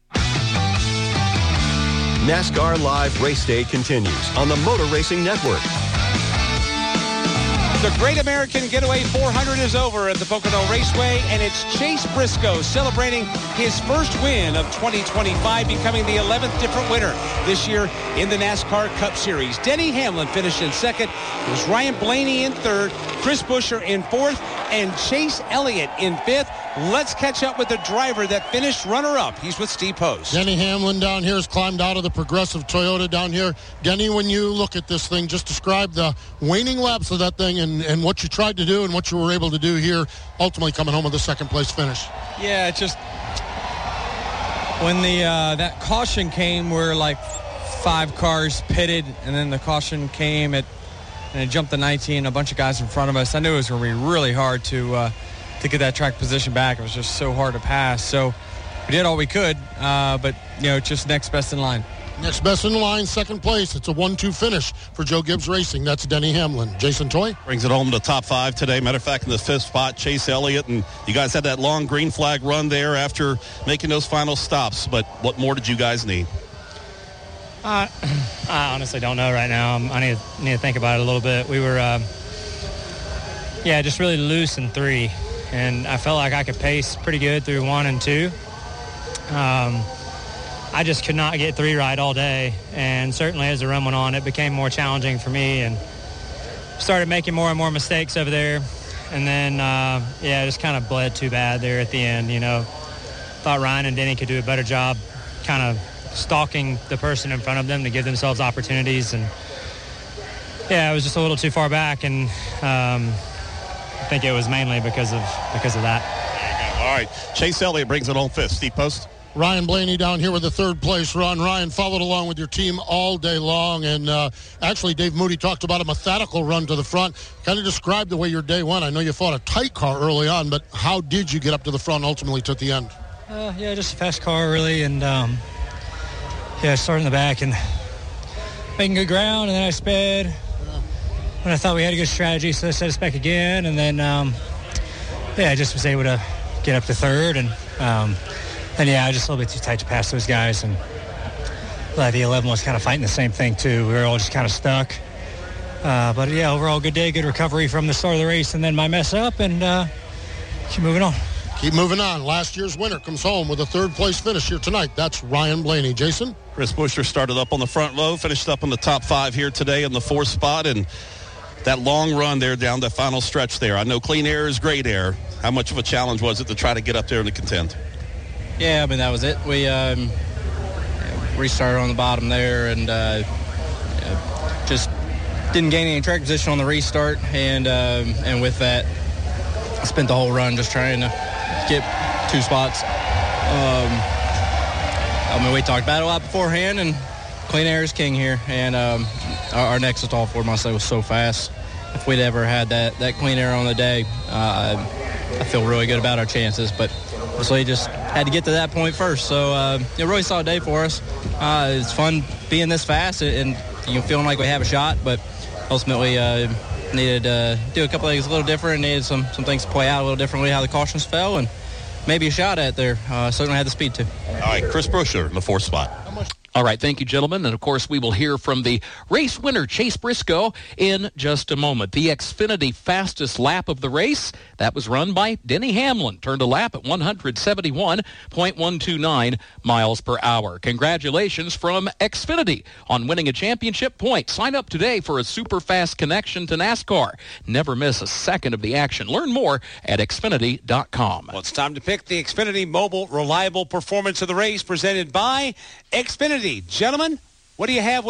NASCAR Live Race Day continues on the Motor Racing Network. The Great American Getaway 400 is over at the Pocono Raceway, and it's Chase Briscoe celebrating his first win of 2025, becoming the 11th different winner this year in the NASCAR Cup Series. Denny Hamlin finished in second. It was Ryan Blaney in third, Chris Buescher in fourth, and Chase Elliott in fifth. Let's catch up with the driver that finished runner-up. He's with Steve Post. Denny Hamlin down here has climbed out of the Progressive Toyota down here. Denny, when you look at this thing, just describe the waning laps of that thing and what you tried to do and what you were able to do here, ultimately coming home with a second-place finish. Yeah, it's just when the that caution came, we're like 5 cars pitted, and then the caution came and it jumped the 19, a bunch of guys in front of us. I knew it was going to be really hard to get that track position back. It was just so hard to pass. So we did all we could, but, just next best in line. Next best in line, second place. It's a 1-2 finish for Joe Gibbs Racing. That's Denny Hamlin. Jason Toy? Brings it home to top 5 today. Matter of fact, in the 5th spot, Chase Elliott. And you guys had that long green flag run there after making those final stops. But what more did you guys need? I honestly don't know right now. I need to think about it a little bit. We were, just really loose in 3. And I felt like I could pace pretty good through 1 and 2. I just could not get 3 right all day. And certainly as the run went on, it became more challenging for me and started making more and more mistakes over there. And then, just kind of bled too bad there at the end, Thought Ryan and Denny could do a better job kind of stalking the person in front of them to give themselves opportunities. And, it was just a little too far back. And I think it was mainly because of that. All right. Chase Elliott brings it home 5th. Steve Post? Ryan Blaney down here with the 3rd place run. Ryan followed along with your team all day long, and actually Dave Moody talked about a methodical run to the front. Kind of describe the way your day went. I know you fought a tight car early on, but how did you get up to the front ultimately to the end? Just a fast car really, and starting in the back and making good ground, and then I sped. And I thought we had a good strategy, so I set us back again, and then I just was able to get up to 3rd, and I was just a little bit too tight to pass those guys, and the 11 was kind of fighting the same thing too. We were all just kind of stuck, but overall good day, good recovery from the start of the race, and then my mess up, and keep moving on. Keep moving on. Last year's winner comes home with a 3rd place finish here tonight. That's Ryan Blaney. Jason? Chris Buescher started up on the front row, finished up in the top 5 here today in the 4th spot, and that long run there down the final stretch there. I know clean air is great air. How much of a challenge was it to try to get up there and to contend? Yeah, that was it. We restarted on the bottom there and just didn't gain any track position on the restart. And with that, I spent the whole run just trying to get 2 spots. We talked about it a lot beforehand, and clean air is king here. And our next to all for myself was so fast. If we'd ever had that clean air on the day, I feel really good about our chances. But obviously just had to get to that point first. So a really solid day for us. It's fun being this fast and feeling like we have a shot. But ultimately needed to do a couple of things a little different. Needed some things to play out a little differently, how the cautions fell, and maybe a shot at there. Certainly had the speed to. All right, Chris Buescher in the 4th spot. All right, thank you, gentlemen. And, of course, we will hear from the race winner, Chase Briscoe, in just a moment. The Xfinity fastest lap of the race, that was run by Denny Hamlin. Turned a lap at 171.129 miles per hour. Congratulations from Xfinity on winning a championship point. Sign up today for a super fast connection to NASCAR. Never miss a second of the action. Learn more at Xfinity.com. Well, it's time to pick the Xfinity Mobile Reliable Performance of the Race presented by Xfinity. Gentlemen, what do you have?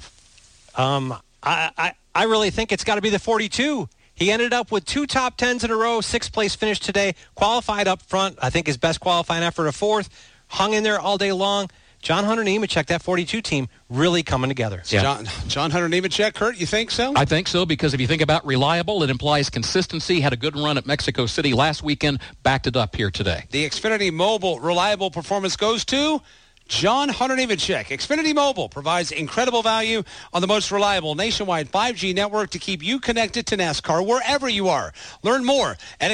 I really think it's got to be the 42. He ended up with 2 top 10s in a row, 6th place finish today, qualified up front. I think his best qualifying effort, a 4th, hung in there all day long. John Hunter Nemechek, that 42 team, really coming together. Yeah. John Hunter Nemechek, Kurt, you think so? I think so, because if you think about reliable, it implies consistency. Had a good run at Mexico City last weekend, backed it up here today. The Xfinity Mobile Reliable Performance goes to John Hunter Nemechek. Xfinity Mobile provides incredible value on the most reliable nationwide 5G network to keep you connected to NASCAR wherever you are. Learn more at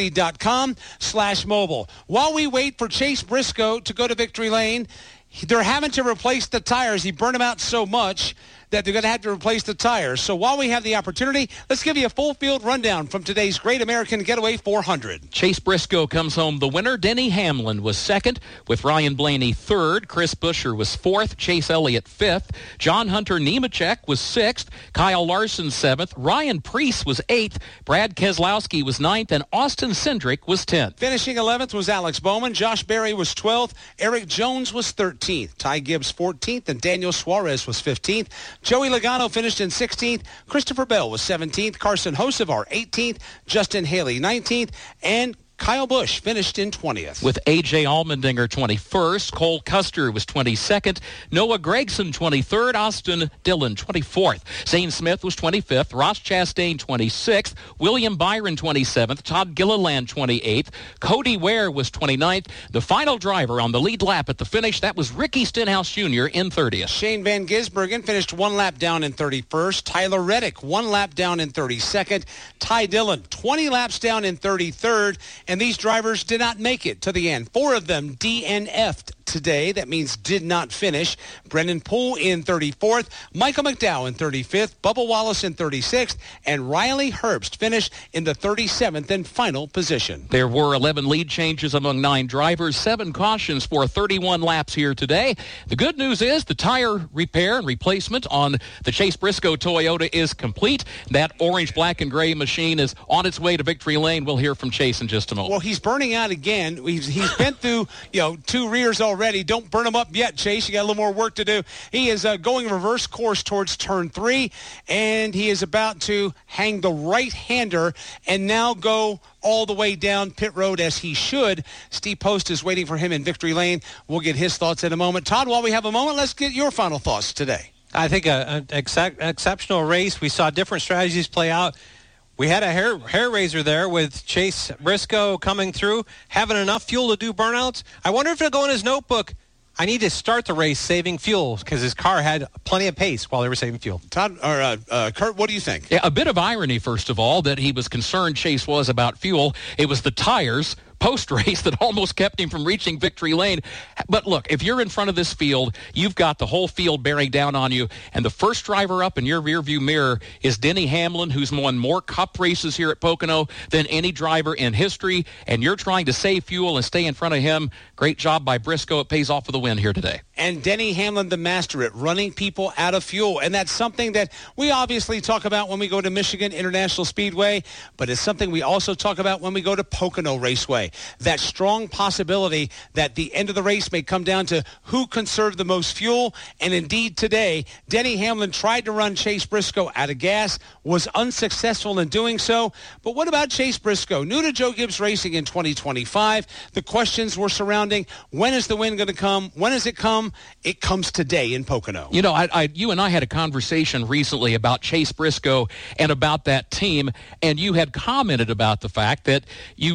Xfinity.com/mobile. While we wait for Chase Briscoe to go to victory lane, they're having to replace the tires. He burned them out so much that they're going to have to replace the tires. So while we have the opportunity, let's give you a full field rundown from today's Great American Getaway 400. Chase Briscoe comes home the winner. Denny Hamlin was second, with Ryan Blaney third. Chris Buescher was fourth. Chase Elliott fifth. John Hunter Nemechek was sixth. Kyle Larson seventh. Ryan Preece was eighth. Brad Keselowski was ninth, and Austin Cindric was 10th. Finishing 11th was Alex Bowman. Josh Berry was 12th. Eric Jones was 13th. Ty Gibbs 14th, and Daniel Suarez was 15th. Joey Logano finished in 16th. Christopher Bell was 17th. Carson Hocevar 18th. Justin Haley 19th. And Kyle Busch finished in 20th. With A.J. Allmendinger 21st. Cole Custer was 22nd. Noah Gragson 23rd. Austin Dillon 24th. Zane Smith was 25th. Ross Chastain 26th. William Byron 27th. Todd Gilliland 28th. Cody Ware was 29th. The final driver on the lead lap at the finish, that was Ricky Stenhouse Jr. in 30th. Shane Van Gisbergen finished 1 lap down in 31st. Tyler Reddick 1 lap down in 32nd. Ty Dillon 20 laps down in 33rd. And these drivers did not make it to the end. 4 of them DNF'd today. That means did not finish. Brendan Poole in 34th. Michael McDowell in 35th. Bubba Wallace in 36th. And Riley Herbst finished in the 37th and final position. There were 11 lead changes among 9 drivers, 7 cautions for 31 laps here today. The good news is the tire repair and replacement on the Chase Briscoe Toyota is complete. That orange, black, and gray machine is on its way to victory lane. We'll hear from Chase in just a moment. Well, he's burning out again. He's been through 2 rears already. Don't burn him up yet, Chase. You got a little more work to do. He is going reverse course towards turn 3, and he is about to hang the right-hander and now go all the way down pit road as he should. Steve Post is waiting for him in victory lane. We'll get his thoughts in a moment. Todd, while we have a moment, let's get your final thoughts today. I think an exceptional race. We saw different strategies play out. We had a hair raiser there with Chase Briscoe coming through, having enough fuel to do burnouts. I wonder if it'll go in his notebook. I need to start the race saving fuel because his car had plenty of pace while they were saving fuel. Todd or Kurt, what do you think? Yeah, a bit of irony, first of all, that he was concerned, Chase was, about fuel. It was the tires post-race that almost kept him from reaching victory lane. But look, if you're in front of this field, you've got the whole field bearing down on you, and the first driver up in your rearview mirror is Denny Hamlin, who's won more Cup races here at Pocono than any driver in history, and you're trying to save fuel and stay in front of him. Great job by Briscoe. It pays off for the win here today. And Denny Hamlin, the master at running people out of fuel. And that's something that we obviously talk about when we go to Michigan International Speedway, but it's something we also talk about when we go to Pocono Raceway. That strong possibility that the end of the race may come down to who conserved the most fuel. And indeed today, Denny Hamlin tried to run Chase Briscoe out of gas, was unsuccessful in doing so. But what about Chase Briscoe? New to Joe Gibbs Racing in 2025. The questions were surrounding when is the win going to come? When does it come? It comes today in Pocono. You know, you and I had a conversation recently about Chase Briscoe and about that team, and you had commented about the fact that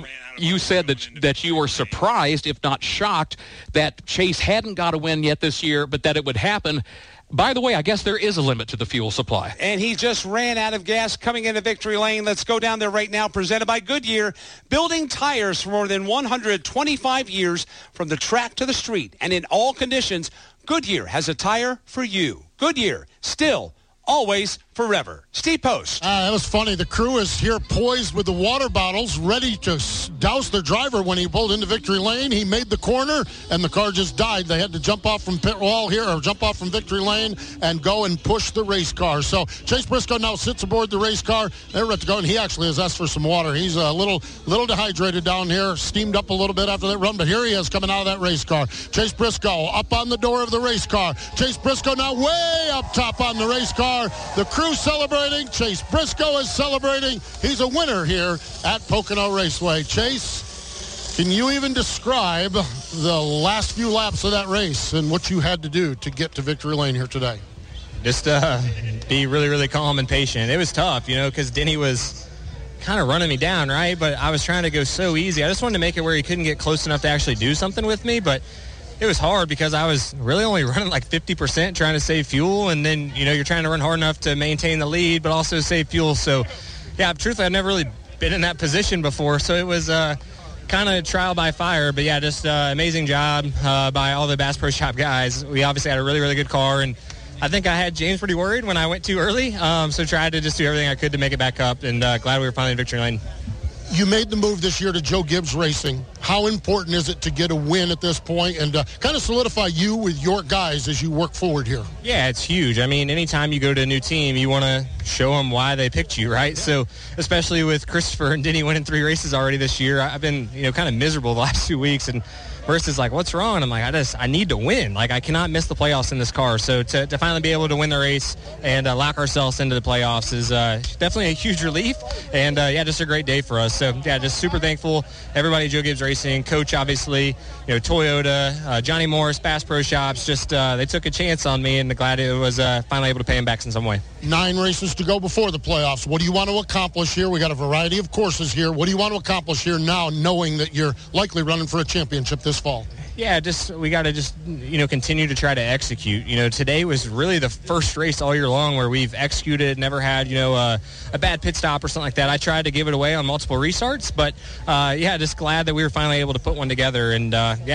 you said that you were surprised, if not shocked, that Chase hadn't got a win yet this year, but that it would happen. By the way, I guess there is a limit to the fuel supply. And he just ran out of gas coming into victory lane. Let's go down there right now, presented by Goodyear, building tires for more than 125 years from the track to the street. And in all conditions, Goodyear has a tire for you. Goodyear, still, always, forever. Steve Post. That was funny. The crew is here poised with the water bottles, ready to douse their driver when he pulled into victory lane. He made the corner, and the car just died. They had to jump off from pit wall here, or jump off from victory lane, and go and push the race car. So Chase Briscoe now sits aboard the race car. They're ready to go, and he actually has asked for some water. He's a little dehydrated down here, steamed up a little bit after that run, but here he is coming out of that race car. Chase Briscoe up on the door of the race car. Chase Briscoe now way up top on the race car. The crew celebrating. Chase Briscoe is celebrating. He's a winner here at Pocono Raceway. Chase, can you even describe the last few laps of that race and what you had to do to get to victory lane here today? Just be really, really calm and patient. It was tough, because Denny was kind of running me down, right? But I was trying to go so easy. I just wanted to make it where he couldn't get close enough to actually do something with me, but it was hard because I was really only running like 50% trying to save fuel, and then, you're trying to run hard enough to maintain the lead but also save fuel. So, yeah, truthfully, I've never really been in that position before, so it was kind of trial by fire. But, yeah, just amazing job by all the Bass Pro Shop guys. We obviously had a really, really good car, and I think I had James pretty worried when I went too early, so tried to just do everything I could to make it back up, and glad we were finally in victory lane. You made the move this year to Joe Gibbs Racing. How important is it to get a win at this point and kind of solidify you with your guys as you work forward here? Yeah, it's huge. I mean, anytime you go to a new team, you want to show them why they picked you, right? So especially with Christopher and Denny winning 3 races already this year, I've been, kind of miserable the last 2 weeks, and First is like, what's wrong? I'm like, I need to win. Like, I cannot miss the playoffs in this car. So to finally be able to win the race and lock ourselves into the playoffs is definitely a huge relief. And, just a great day for us. So, just super thankful. Everybody at Joe Gibbs Racing, Coach, obviously, Toyota, Johnny Morris, Bass Pro Shops, just they took a chance on me, and glad it was finally able to pay them back in some way. 9 races to go before the playoffs. What do you want to accomplish here? We got a variety of courses here. What do you want to accomplish here now, knowing that you're likely running for a championship this fall? Yeah, we got to continue to try to execute. Today was really the first race all year long where we've executed, never had, a bad pit stop or something like that. I tried to give it away on multiple restarts, but, just glad that we were finally able to put one together. And,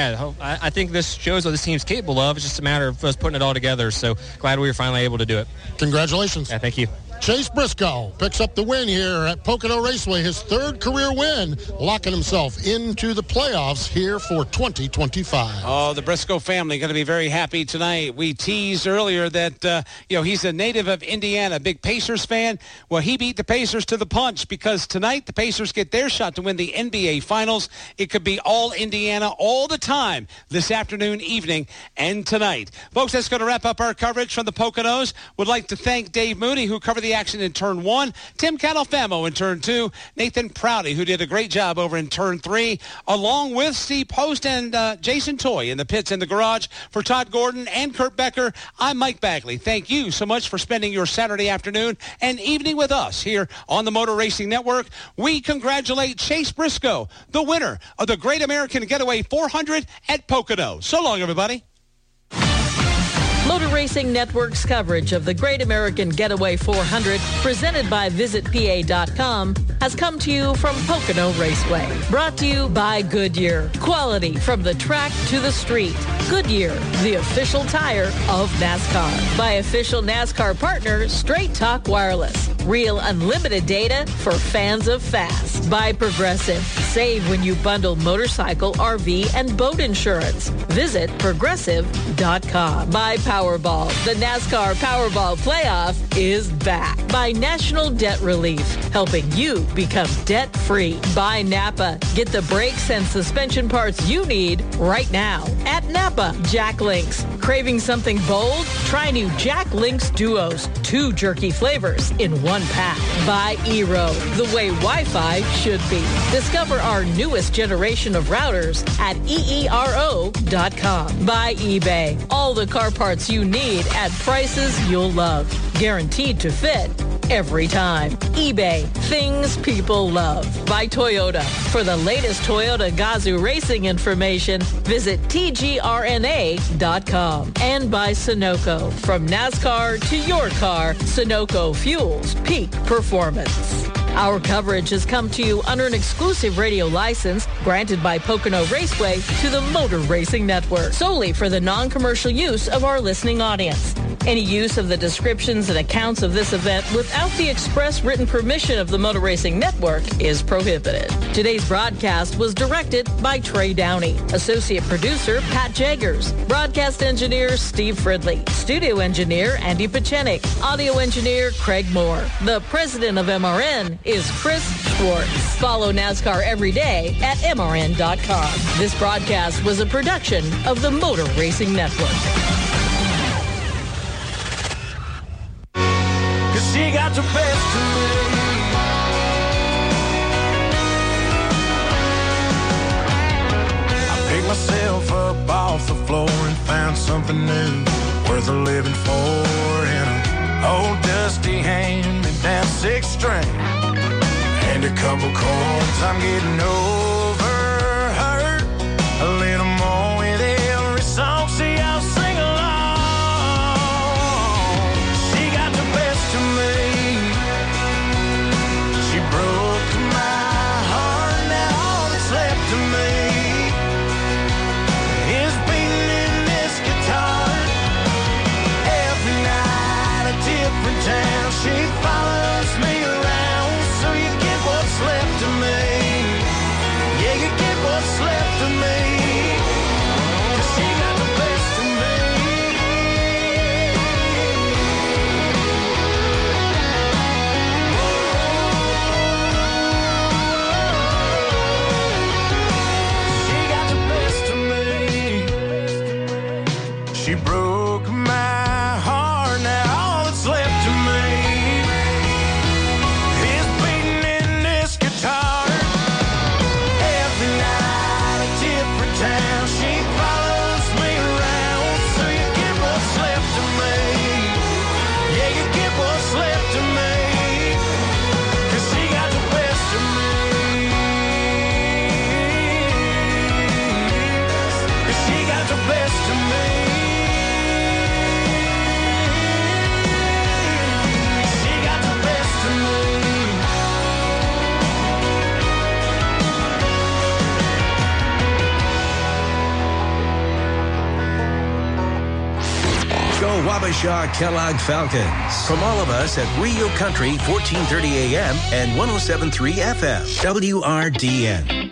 I think this shows what this team's capable of. It's just a matter of us putting it all together. So glad we were finally able to do it. Congratulations. Yeah, thank you. Chase Briscoe picks up the win here at Pocono Raceway, his 3rd career win, locking himself into the playoffs here for 2025. Oh, the Briscoe family going to be very happy tonight. We teased earlier that, he's a native of Indiana, big Pacers fan. Well, he beat the Pacers to the punch because tonight the Pacers get their shot to win the NBA Finals. It could be all Indiana all the time this afternoon, evening, and tonight. Folks, that's going to wrap up our coverage from the Poconos. Would like to thank Dave Mooney, who covered the action in Turn 1, Tim Catalfamo in Turn 2, Nathan Prouty, who did a great job over in Turn 3, along with Steve Post and Jason Toy in the pits in the garage. For Todd Gordon and Kurt Becker, I'm Mike Bagley. Thank you so much for spending your Saturday afternoon and evening with us here on the Motor Racing Network. We congratulate Chase Briscoe, the winner of the Great American Getaway 400 at Pocono. So long, everybody. Motor Racing Network's coverage of the Great American Getaway 400, presented by VisitPA.com, has come to you from Pocono Raceway. Brought to you by Goodyear. Quality from the track to the street. Goodyear, the official tire of NASCAR. By official NASCAR partner, Straight Talk Wireless. Real unlimited data for fans of fast. By Progressive. Save when you bundle motorcycle, RV, and boat insurance. Visit Progressive.com. By Powerball. The NASCAR Powerball Playoff is back. By National Debt Relief, helping you become debt-free. By Napa. Get the brakes and suspension parts you need right now at Napa. Jack Links. Craving something bold? Try new Jack Links Duos. 2 jerky flavors in 1 pack. By Eero. The way Wi-Fi should be. Discover our newest generation of routers at EERO.com. By eBay. All the car parts you need at prices you'll love. Guaranteed to fit every time. eBay, things people love. By Toyota. For the latest Toyota Gazoo racing information, visit TGRNA.com. And by Sunoco. From NASCAR to your car, Sunoco fuels peak performance. Our coverage has come to you under an exclusive radio license granted by Pocono Raceway to the Motor Racing Network, solely for the non-commercial use of our listening audience. Any use of the descriptions and accounts of this event without the express written permission of the Motor Racing Network is prohibited. Today's broadcast was directed by Trey Downey, associate producer Pat Jaggers, broadcast engineer Steve Fridley, studio engineer Andy Pachenik, audio engineer Craig Moore. The president of MRN is Chris Schwartz. Follow NASCAR every day at MRN.com. This broadcast was a production of the Motor Racing Network. She got the best of me. I picked myself up off the floor and found something new worth a living for in an old dusty hand-me-down 6-string and a couple chords. I'm getting over hurt a little more with every song. See, I'll sing along. To me, she broke my heart. Now all that's left of me is beating in this guitar. Every night a different town. She follows me around. So you get what's left of me. Yeah, you get what's left of me. 'Cause she got the best of me. She broke my heart, now all that's left of me is beating in this guitar. Every night a different town. She follows me around. So you get what's left of me. Yeah, you get what's left of me. 'Cause she got the best of me. 'Cause she got the best of me. Go Wabasha Kellogg Falcons. From all of us at Rio Country, 1430 AM and 107.3 FM. WRDN.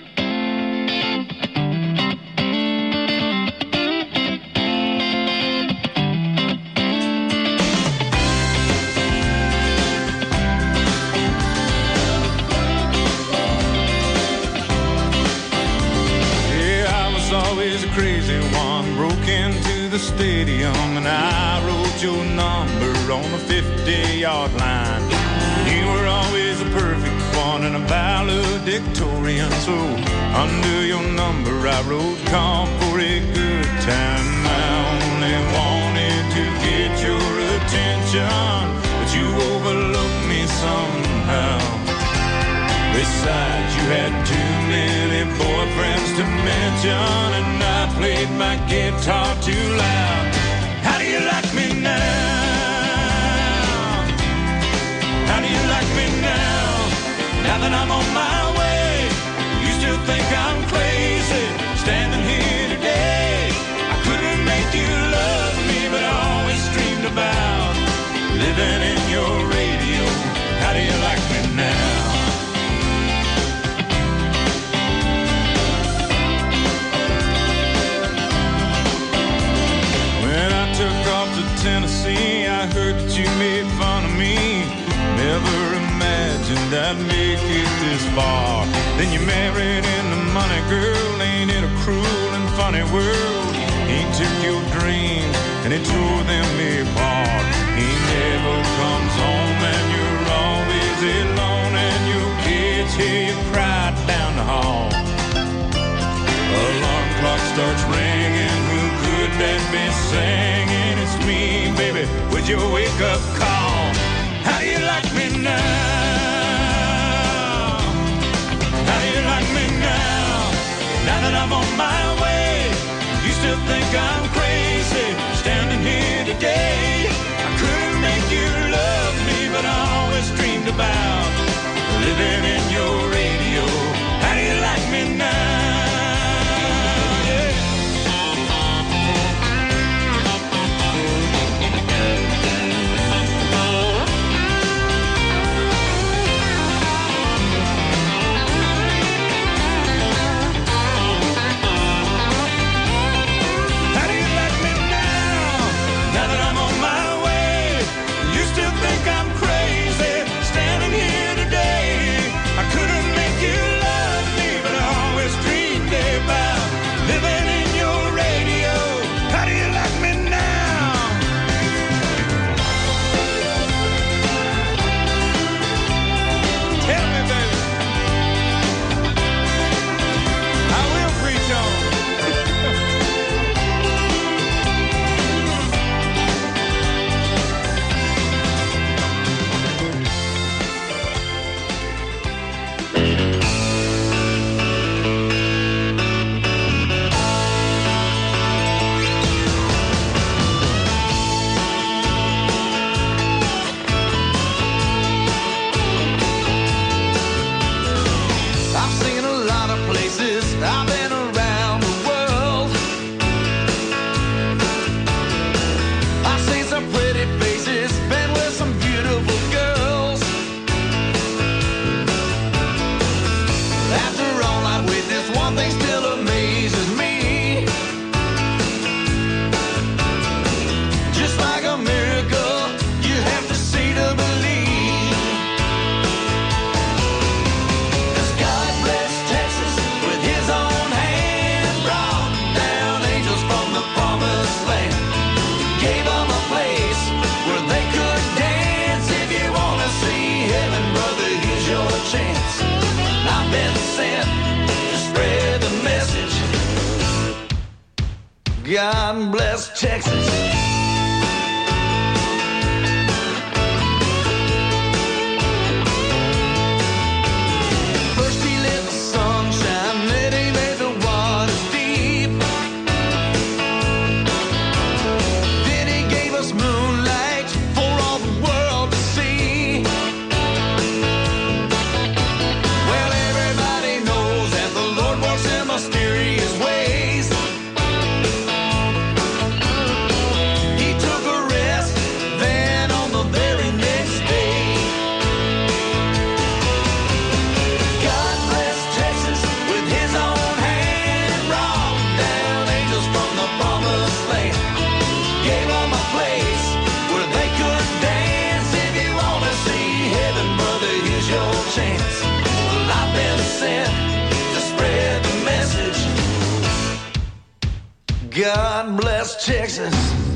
Always a crazy one, broke into the stadium and I wrote your number on the 50-yard line. You were always a perfect one and a valedictorian, so under your number I wrote call for a good time. I only wanted to get your attention, but you overlooked me somehow. Besides, you had too many boyfriends to mention, and I played my guitar too loud. How do you like me now? How do you like me now? Now that I'm on my way, you still think I'm crazy, standing here today. I couldn't make you love me, but I always dreamed about living in your radio. How do you like me now? Took off to Tennessee, I heard that you made fun of me. Never imagined I'd make it this far. Then you married into money, girl. Ain't it a cruel and funny world? He took your dreams and he tore them apart. He never comes home and you're always alone, and your kids hear you cry down the hall. Alarm clock starts ringing. Who could that be singing? It's me, baby, with your wake-up call. How do you like me think I'm crazy standing here today. I couldn't make you love me, but I always dreamed about living in your radio. How do you like me now? God bless Texas. First he let the sunshine, then he made the waters deep. Then he gave us moonlight for all the world to see. Well, everybody knows that the Lord works in mysterious ways. God bless Texas.